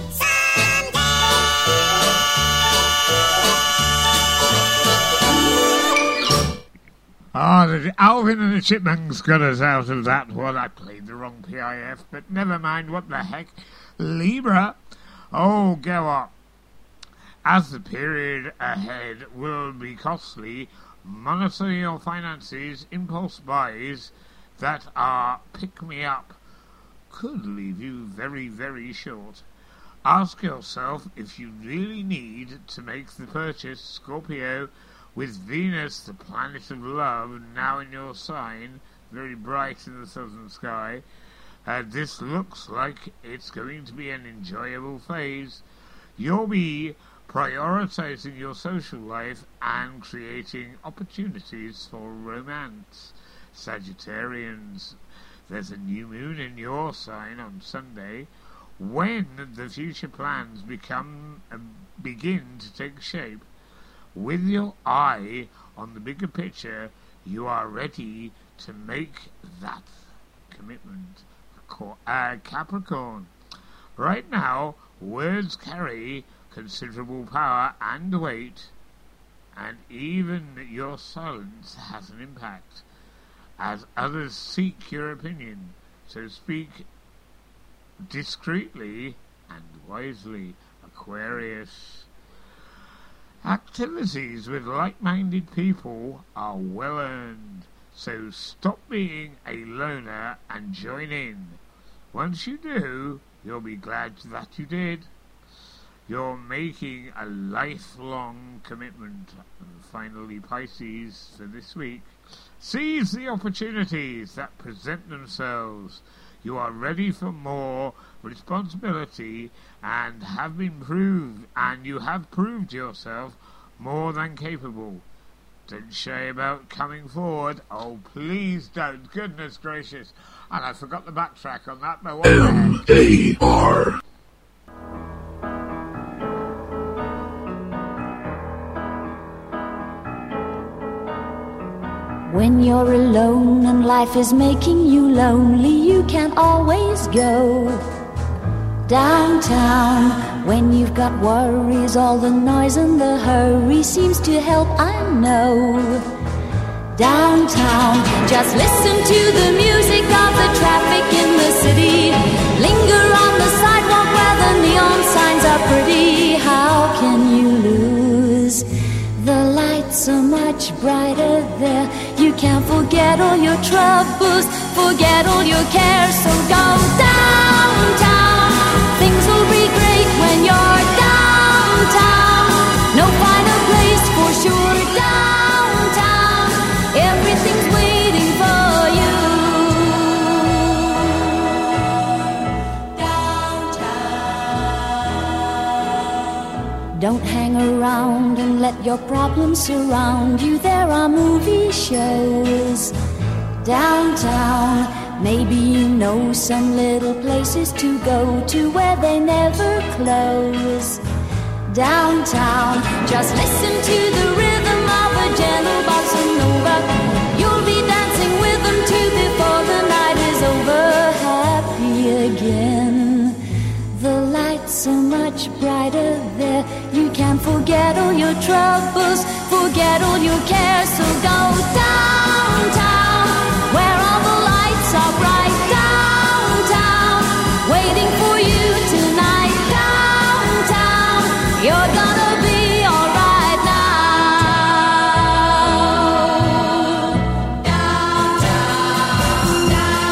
The Alvin and the Chipmunks got us out of that one. I played the wrong PIF, but never mind, what the heck. Libra, oh, go on. As the period ahead will be costly, monitor your finances. Impulse buys that are pick-me-up could leave you very, very short. Ask yourself if you really need to make the purchase, Scorpio, with Venus, the planet of love, now in your sign, very bright in the southern sky. This looks like it's going to be an enjoyable phase. You'll be prioritizing your social life and creating opportunities for romance. Sagittarians, there's a new moon in your sign on Sunday. When the future plans begin to take shape, with your eye on the bigger picture, you are ready to make that commitment. Capricorn, right now, words carry considerable power and weight, and even your silence has an impact, as others seek your opinion. So speak discreetly and wisely, Aquarius. Activities with like-minded people are well earned, so stop being a loner and join in. Once you do, you'll be glad that you did. You're making a lifelong commitment. And finally, Pisces, for this week, seize the opportunities that present themselves. You are ready for more responsibility and you have proved yourself more than capable. Don't shy about coming forward. Oh, please don't. Goodness gracious. And I forgot the backtrack on that, but what M-A-R. When you're alone and life is making you lonely, you can always go downtown. When you've got worries, all the noise and the hurry seems to help, I know. Downtown, just listen to the music of the traffic in the city. Linger on the sidewalk where the neon signs are pretty. How can you lose? The lights are much brighter there. You can't forget all your troubles, forget all your cares. So go downtown. Things will be great when you're downtown. No finer place for sure. Downtown, everything's waiting for you. Downtown. Don't hang around and let your problems surround you. There are movie shows downtown. Maybe you know some little places to go to where they never close. Downtown, just listen to the rhythm of a gentle bossa nova. You'll be dancing with them too before the night is over. Happy again. The lights are much brighter there. You can forget all your troubles, forget all your cares. So go downtown, where all the lights are bright. Downtown, waiting for you tonight. Downtown, you're gonna be alright now. Downtown,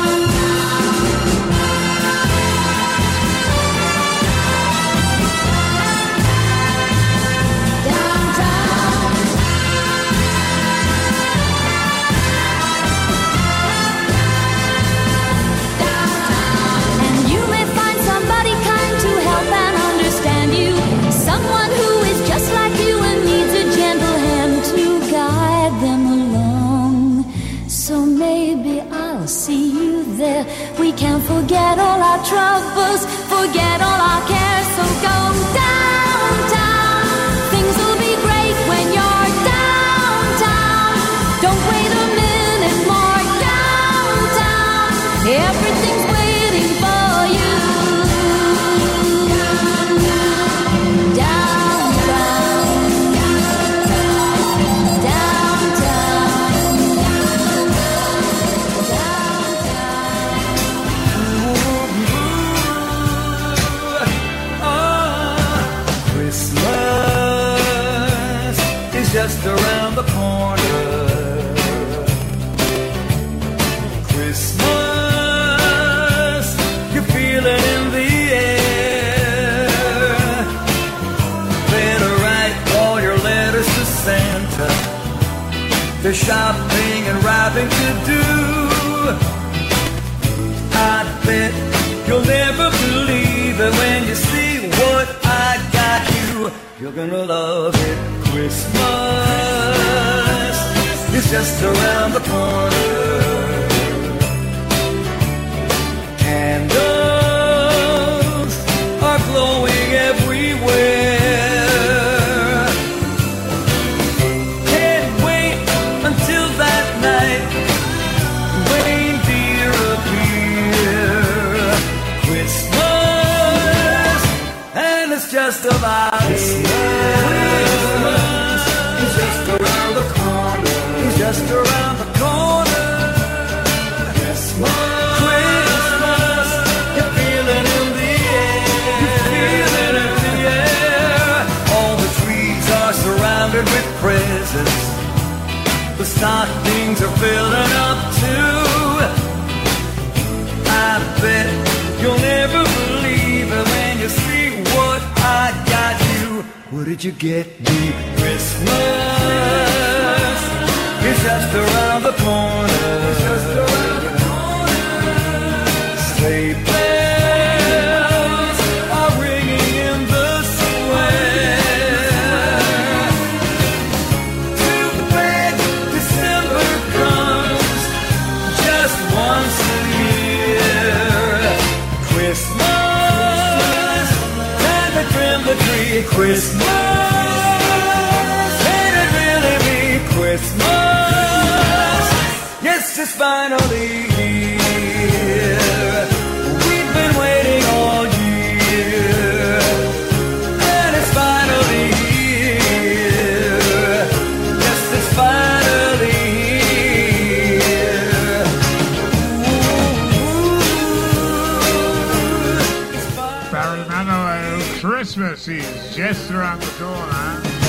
and you may find somebody kind to help and understand you. Someone who is just like you and needs a gentle hand to guide them along. So maybe I'll see you there. We can forget all our troubles, forget all our cares. So go downtown. Things will be great when you're downtown. Don't wait a minute more. Downtown, everything's waiting for you. Christmas is just around the corner. Christmas, you feel it in the air. Better write all your letters to Santa. There's shopping and wrapping to do. I bet you'll never believe it when you see what I got you. You're gonna love it. Christmas is just around the corner. Candles are glowing everywhere. Can't wait until that night. Reindeer appear. Christmas, and it's just about here. Christmas is just just around the corner. He's just around the corner. Christmas, Christmas, you feel it in the air. You feel it in the air. All the trees are surrounded with presents. The stockings are filling up too. I bet you'll never believe it when you see what I got you. What did you get me? Christmas is just around the corner. Sleigh bells are ringing in the square. Too bad December comes just once a year. Christmas, time to trim the tree. Christmas, can it really be Christmas? Yes, it's finally here. We've been waiting all year, and it's finally here. Yes, it's finally here. Barry Manilow, Christmas is just around the corner.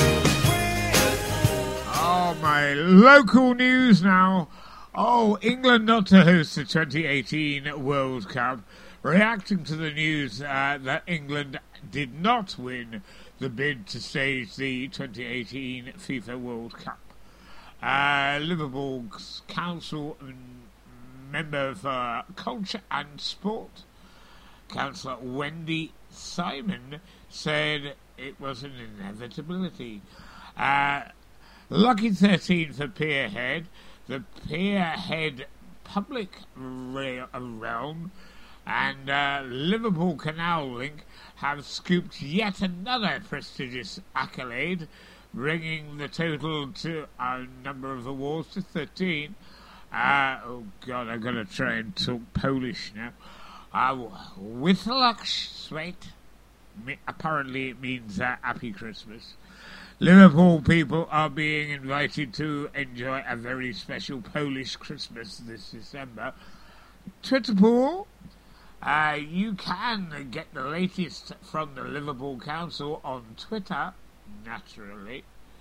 Oh, my local news now. Oh, England not to host the 2018 World Cup. Reacting to the news that England did not win the bid to stage the 2018 FIFA World Cup. Liverpool's Council Member for Culture and Sport, Councillor Wendy Simon, said it was an inevitability. Lucky 13 for Pearhead. The Pearhead Public Realm and Liverpool Canal Link have scooped yet another prestigious accolade, bringing the total to a number of awards to 13. Oh God, I've got to try and talk Polish now. Withlach Sweet, apparently it means Happy Christmas. Liverpool people are being invited to enjoy a very special Polish Christmas this December. Twitter pool. You can get the latest from the Liverpool Council on Twitter, naturally.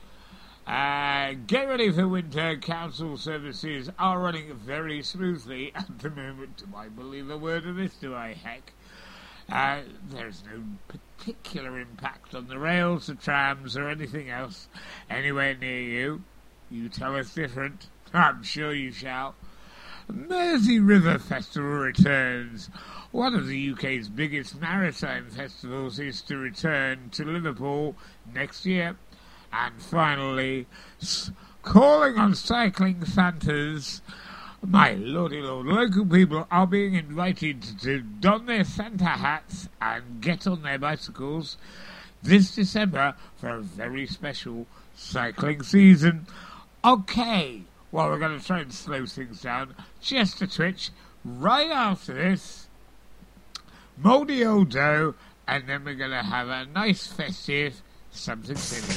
Get ready for winter. Council services are running very smoothly at the moment. Do I believe a word of this? Do I, heck? There's no particular impact on the rails, the trams, or anything else anywhere near you. You tell us different. I'm sure you shall. Mersey River Festival returns. One of the UK's biggest maritime festivals is to return to Liverpool next year. And finally, calling on cycling Santas. My lordy lord, local people are being invited to don their Santa hats and get on their bicycles this December for a very special cycling season. Okay, well, we're going to try and slow things down just a twitch right after this. Mouldy Old Dough, and then we're going to have a nice festive something silly.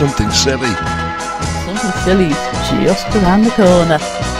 something silly. Something silly's just around the corner.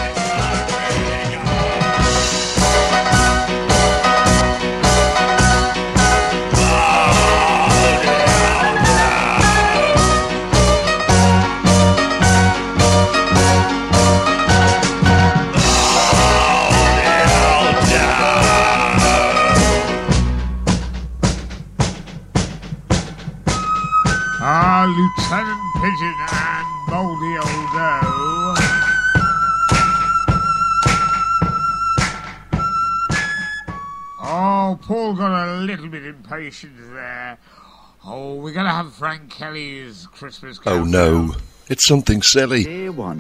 Lieutenant Pigeon and Moldy Oldo. Oh, Paul got a little bit impatient there. Oh, we're going to have Frank Kelly's Christmas countdown. Oh no, it's something silly. Day 1.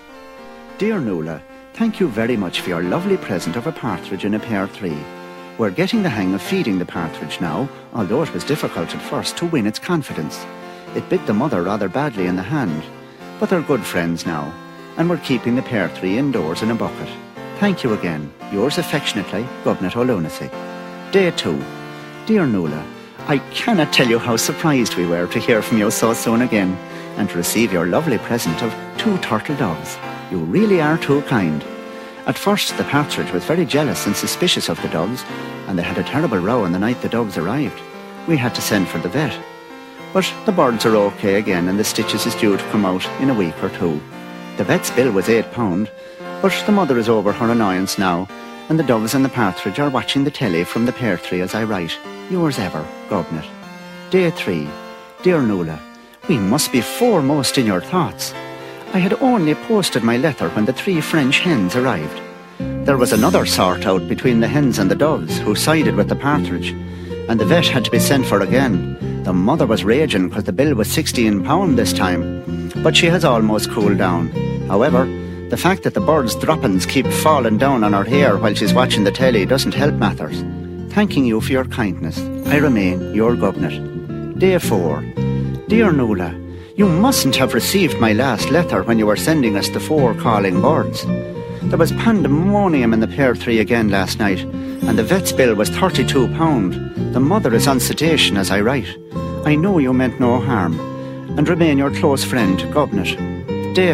Dear Nuala, thank you very much for your lovely present of a partridge in a pear tree. We're getting the hang of feeding the partridge now, although it was difficult at first to win its confidence. It bit the mother rather badly in the hand, but they're good friends now, and we're keeping the pear tree indoors in a bucket. Thank you again. Yours affectionately, Governor O'Lunacy. Day 2. Dear Nuala, I cannot tell you how surprised we were to hear from you so soon again, and to receive your lovely present of 2 turtle doves. You really are too kind. At first, the partridge was very jealous and suspicious of the doves, and they had a terrible row on the night the doves arrived. We had to send for the vet. But the birds are okay again, and the stitches is due to come out in a week or 2. The vet's bill was £8, but the mother is over her annoyance now, and the doves and the partridge are watching the telly from the pear tree as I write. Yours ever, Gobnet. Day 3. Dear Nuala, we must be foremost in your thoughts. I had only posted my letter when the 3 French hens arrived. There was another sort out between the hens and the doves, who sided with the partridge, and the vet had to be sent for again. The mother was raging because the bill was £16 this time, but she has almost cooled down. However, the fact that the bird's droppings keep falling down on her hair while she's watching the telly doesn't help matters. Thanking you for your kindness, I remain your Governor. Day 4. Dear Nuala, you mustn't have received my last letter when you were sending us the 4 calling birds. There was pandemonium in the pear tree again last night, and the vet's bill was £32. The mother is on sedation as I write. I know you meant no harm, and remain your close friend, Gobnet. Day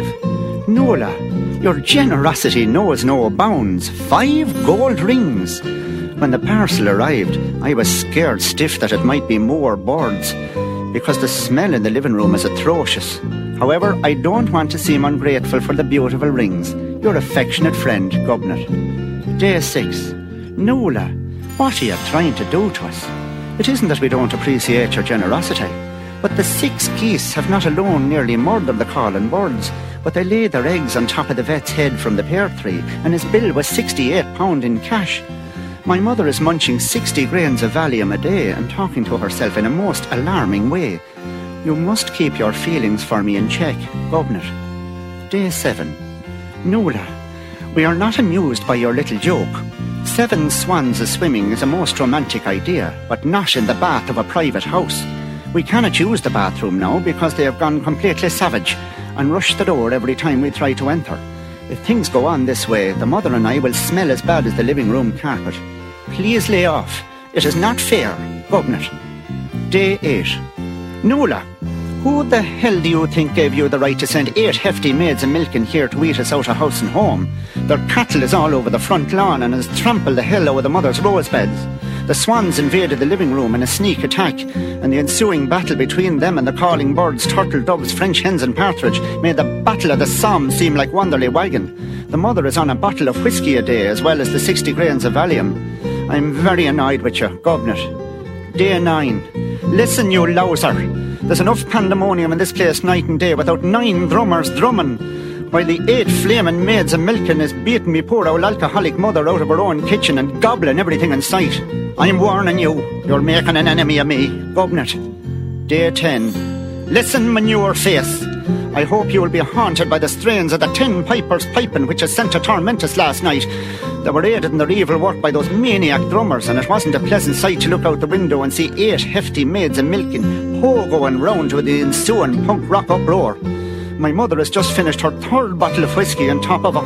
5. Nuala, your generosity knows no bounds. 5 gold rings. When the parcel arrived, I was scared stiff that it might be more birds, because the smell in the living room is atrocious. However, I don't want to seem ungrateful for the beautiful rings. Your affectionate friend, Gobnet. Day 6. Nuala, what are you trying to do to us? It isn't that we don't appreciate your generosity, but the 6 geese have not alone nearly murdered the calling birds, but they laid their eggs on top of the vet's head from the pear tree, and his bill was £68 in cash. My mother is munching 60 grains of Valium a day and talking to herself in a most alarming way. You must keep your feelings for me in check, Gobnet. Day 7. Nuala, we are not amused by your little joke. 7 swans a-swimming is a most romantic idea, but not in the bath of a private house. We cannot use the bathroom now because they have gone completely savage and rush the door every time we try to enter. If things go on this way, the mother and I will smell as bad as the living room carpet. Please lay off. It is not fair, Gobnet. Day 8. Nuala, who the hell do you think gave you the right to send 8 hefty maids of milking here to eat us out of house and home? Their cattle is all over the front lawn and has trampled the hell out of the mother's rose beds. The swans invaded the living room in a sneak attack, and the ensuing battle between them and the calling birds, turtle doves, French hens and partridge made the Battle of the Somme seem like Wanderley Wagon. The mother is on a bottle of whiskey a day as well as the 60 grains of Valium. I'm very annoyed with you, Gobnet. Day 9. Listen, you louser. There's enough pandemonium in this place night and day without 9 drummers drumming, while the 8 flaming maids of milking is beating me poor old alcoholic mother out of her own kitchen and gobbling everything in sight. I'm warning you, you're making an enemy of me, Gobnet. Day 10. Listen, manure face. I hope you will be haunted by the strains of the 10 pipers piping which is sent to torment us last night. They were aided in their evil work by those maniac drummers, and it wasn't a pleasant sight to look out the window and see 8 hefty maids of milking pogoing round with the ensuing punk rock uproar. My mother has just finished her 3rd bottle of whiskey on top of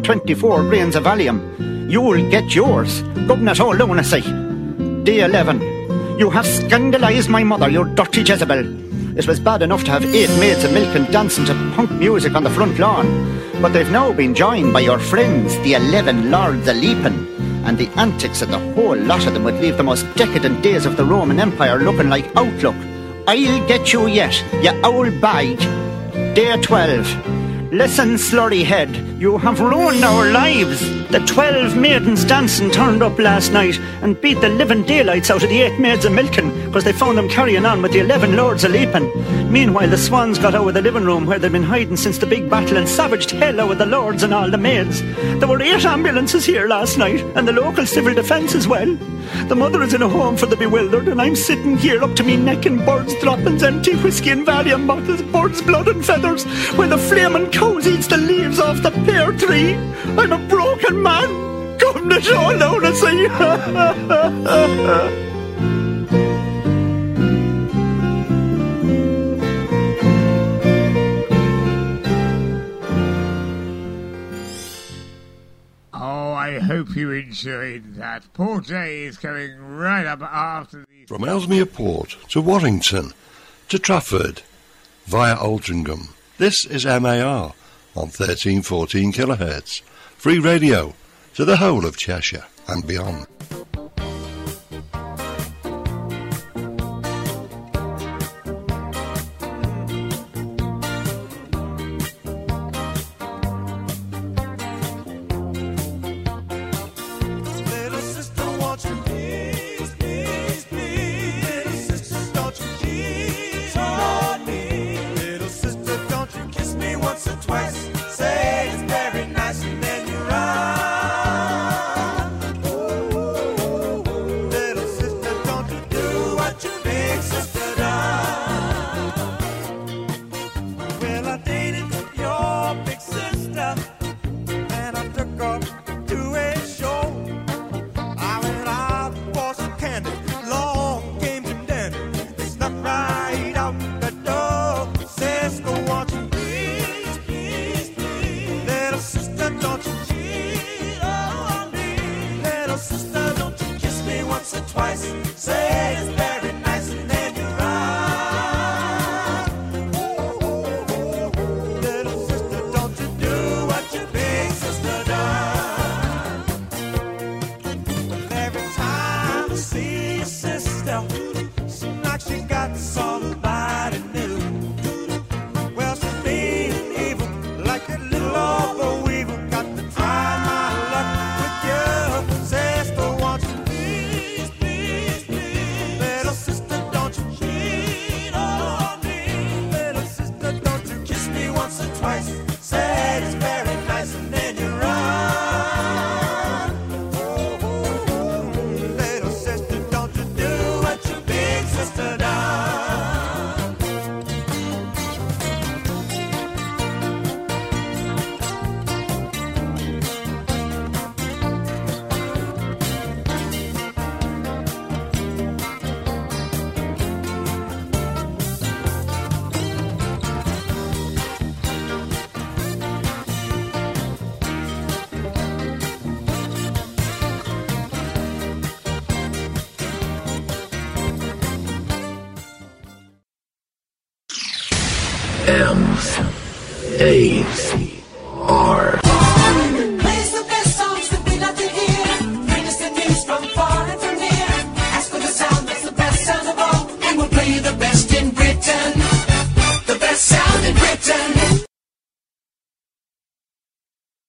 124 grains of Valium. You'll get yours, Governor O'Lunacy. Day 11. You have scandalised my mother, you dirty Jezebel. It was bad enough to have 8 maids of milk and dancing to punk music on the front lawn. But they've now been joined by your friends, the 11 Lords a Leapin', and the antics of the whole lot of them would leave the most decadent days of the Roman Empire looking like Outlook. I'll get you yet, you owl bag. Day 12. Listen, slurry head, you have ruined our lives. The 12 maidens dancing turned up last night and beat the living daylights out of the 8 maids of milking because they found them carrying on with the 11 lords a leaping. Meanwhile, the swans got out of the living room where they'd been hiding since the big battle and savaged hell out of the lords and all the maids. There were 8 ambulances here last night and the local civil defence as well. The mother is in a home for the bewildered and I'm sitting here up to me neck in birds' droppings, empty whiskey and Valium bottles, birds' blood and feathers, while the flaming cows eats the leaves off the pear tree. I'm a broken man, come to show lunacy. Oh, I hope you enjoyed that. Paul J is coming right up after these. From Ellesmere Port to Warrington to Trafford via Altrincham. This is MAR on 1314 kHz. Free radio to the whole of Cheshire and beyond. M-A-C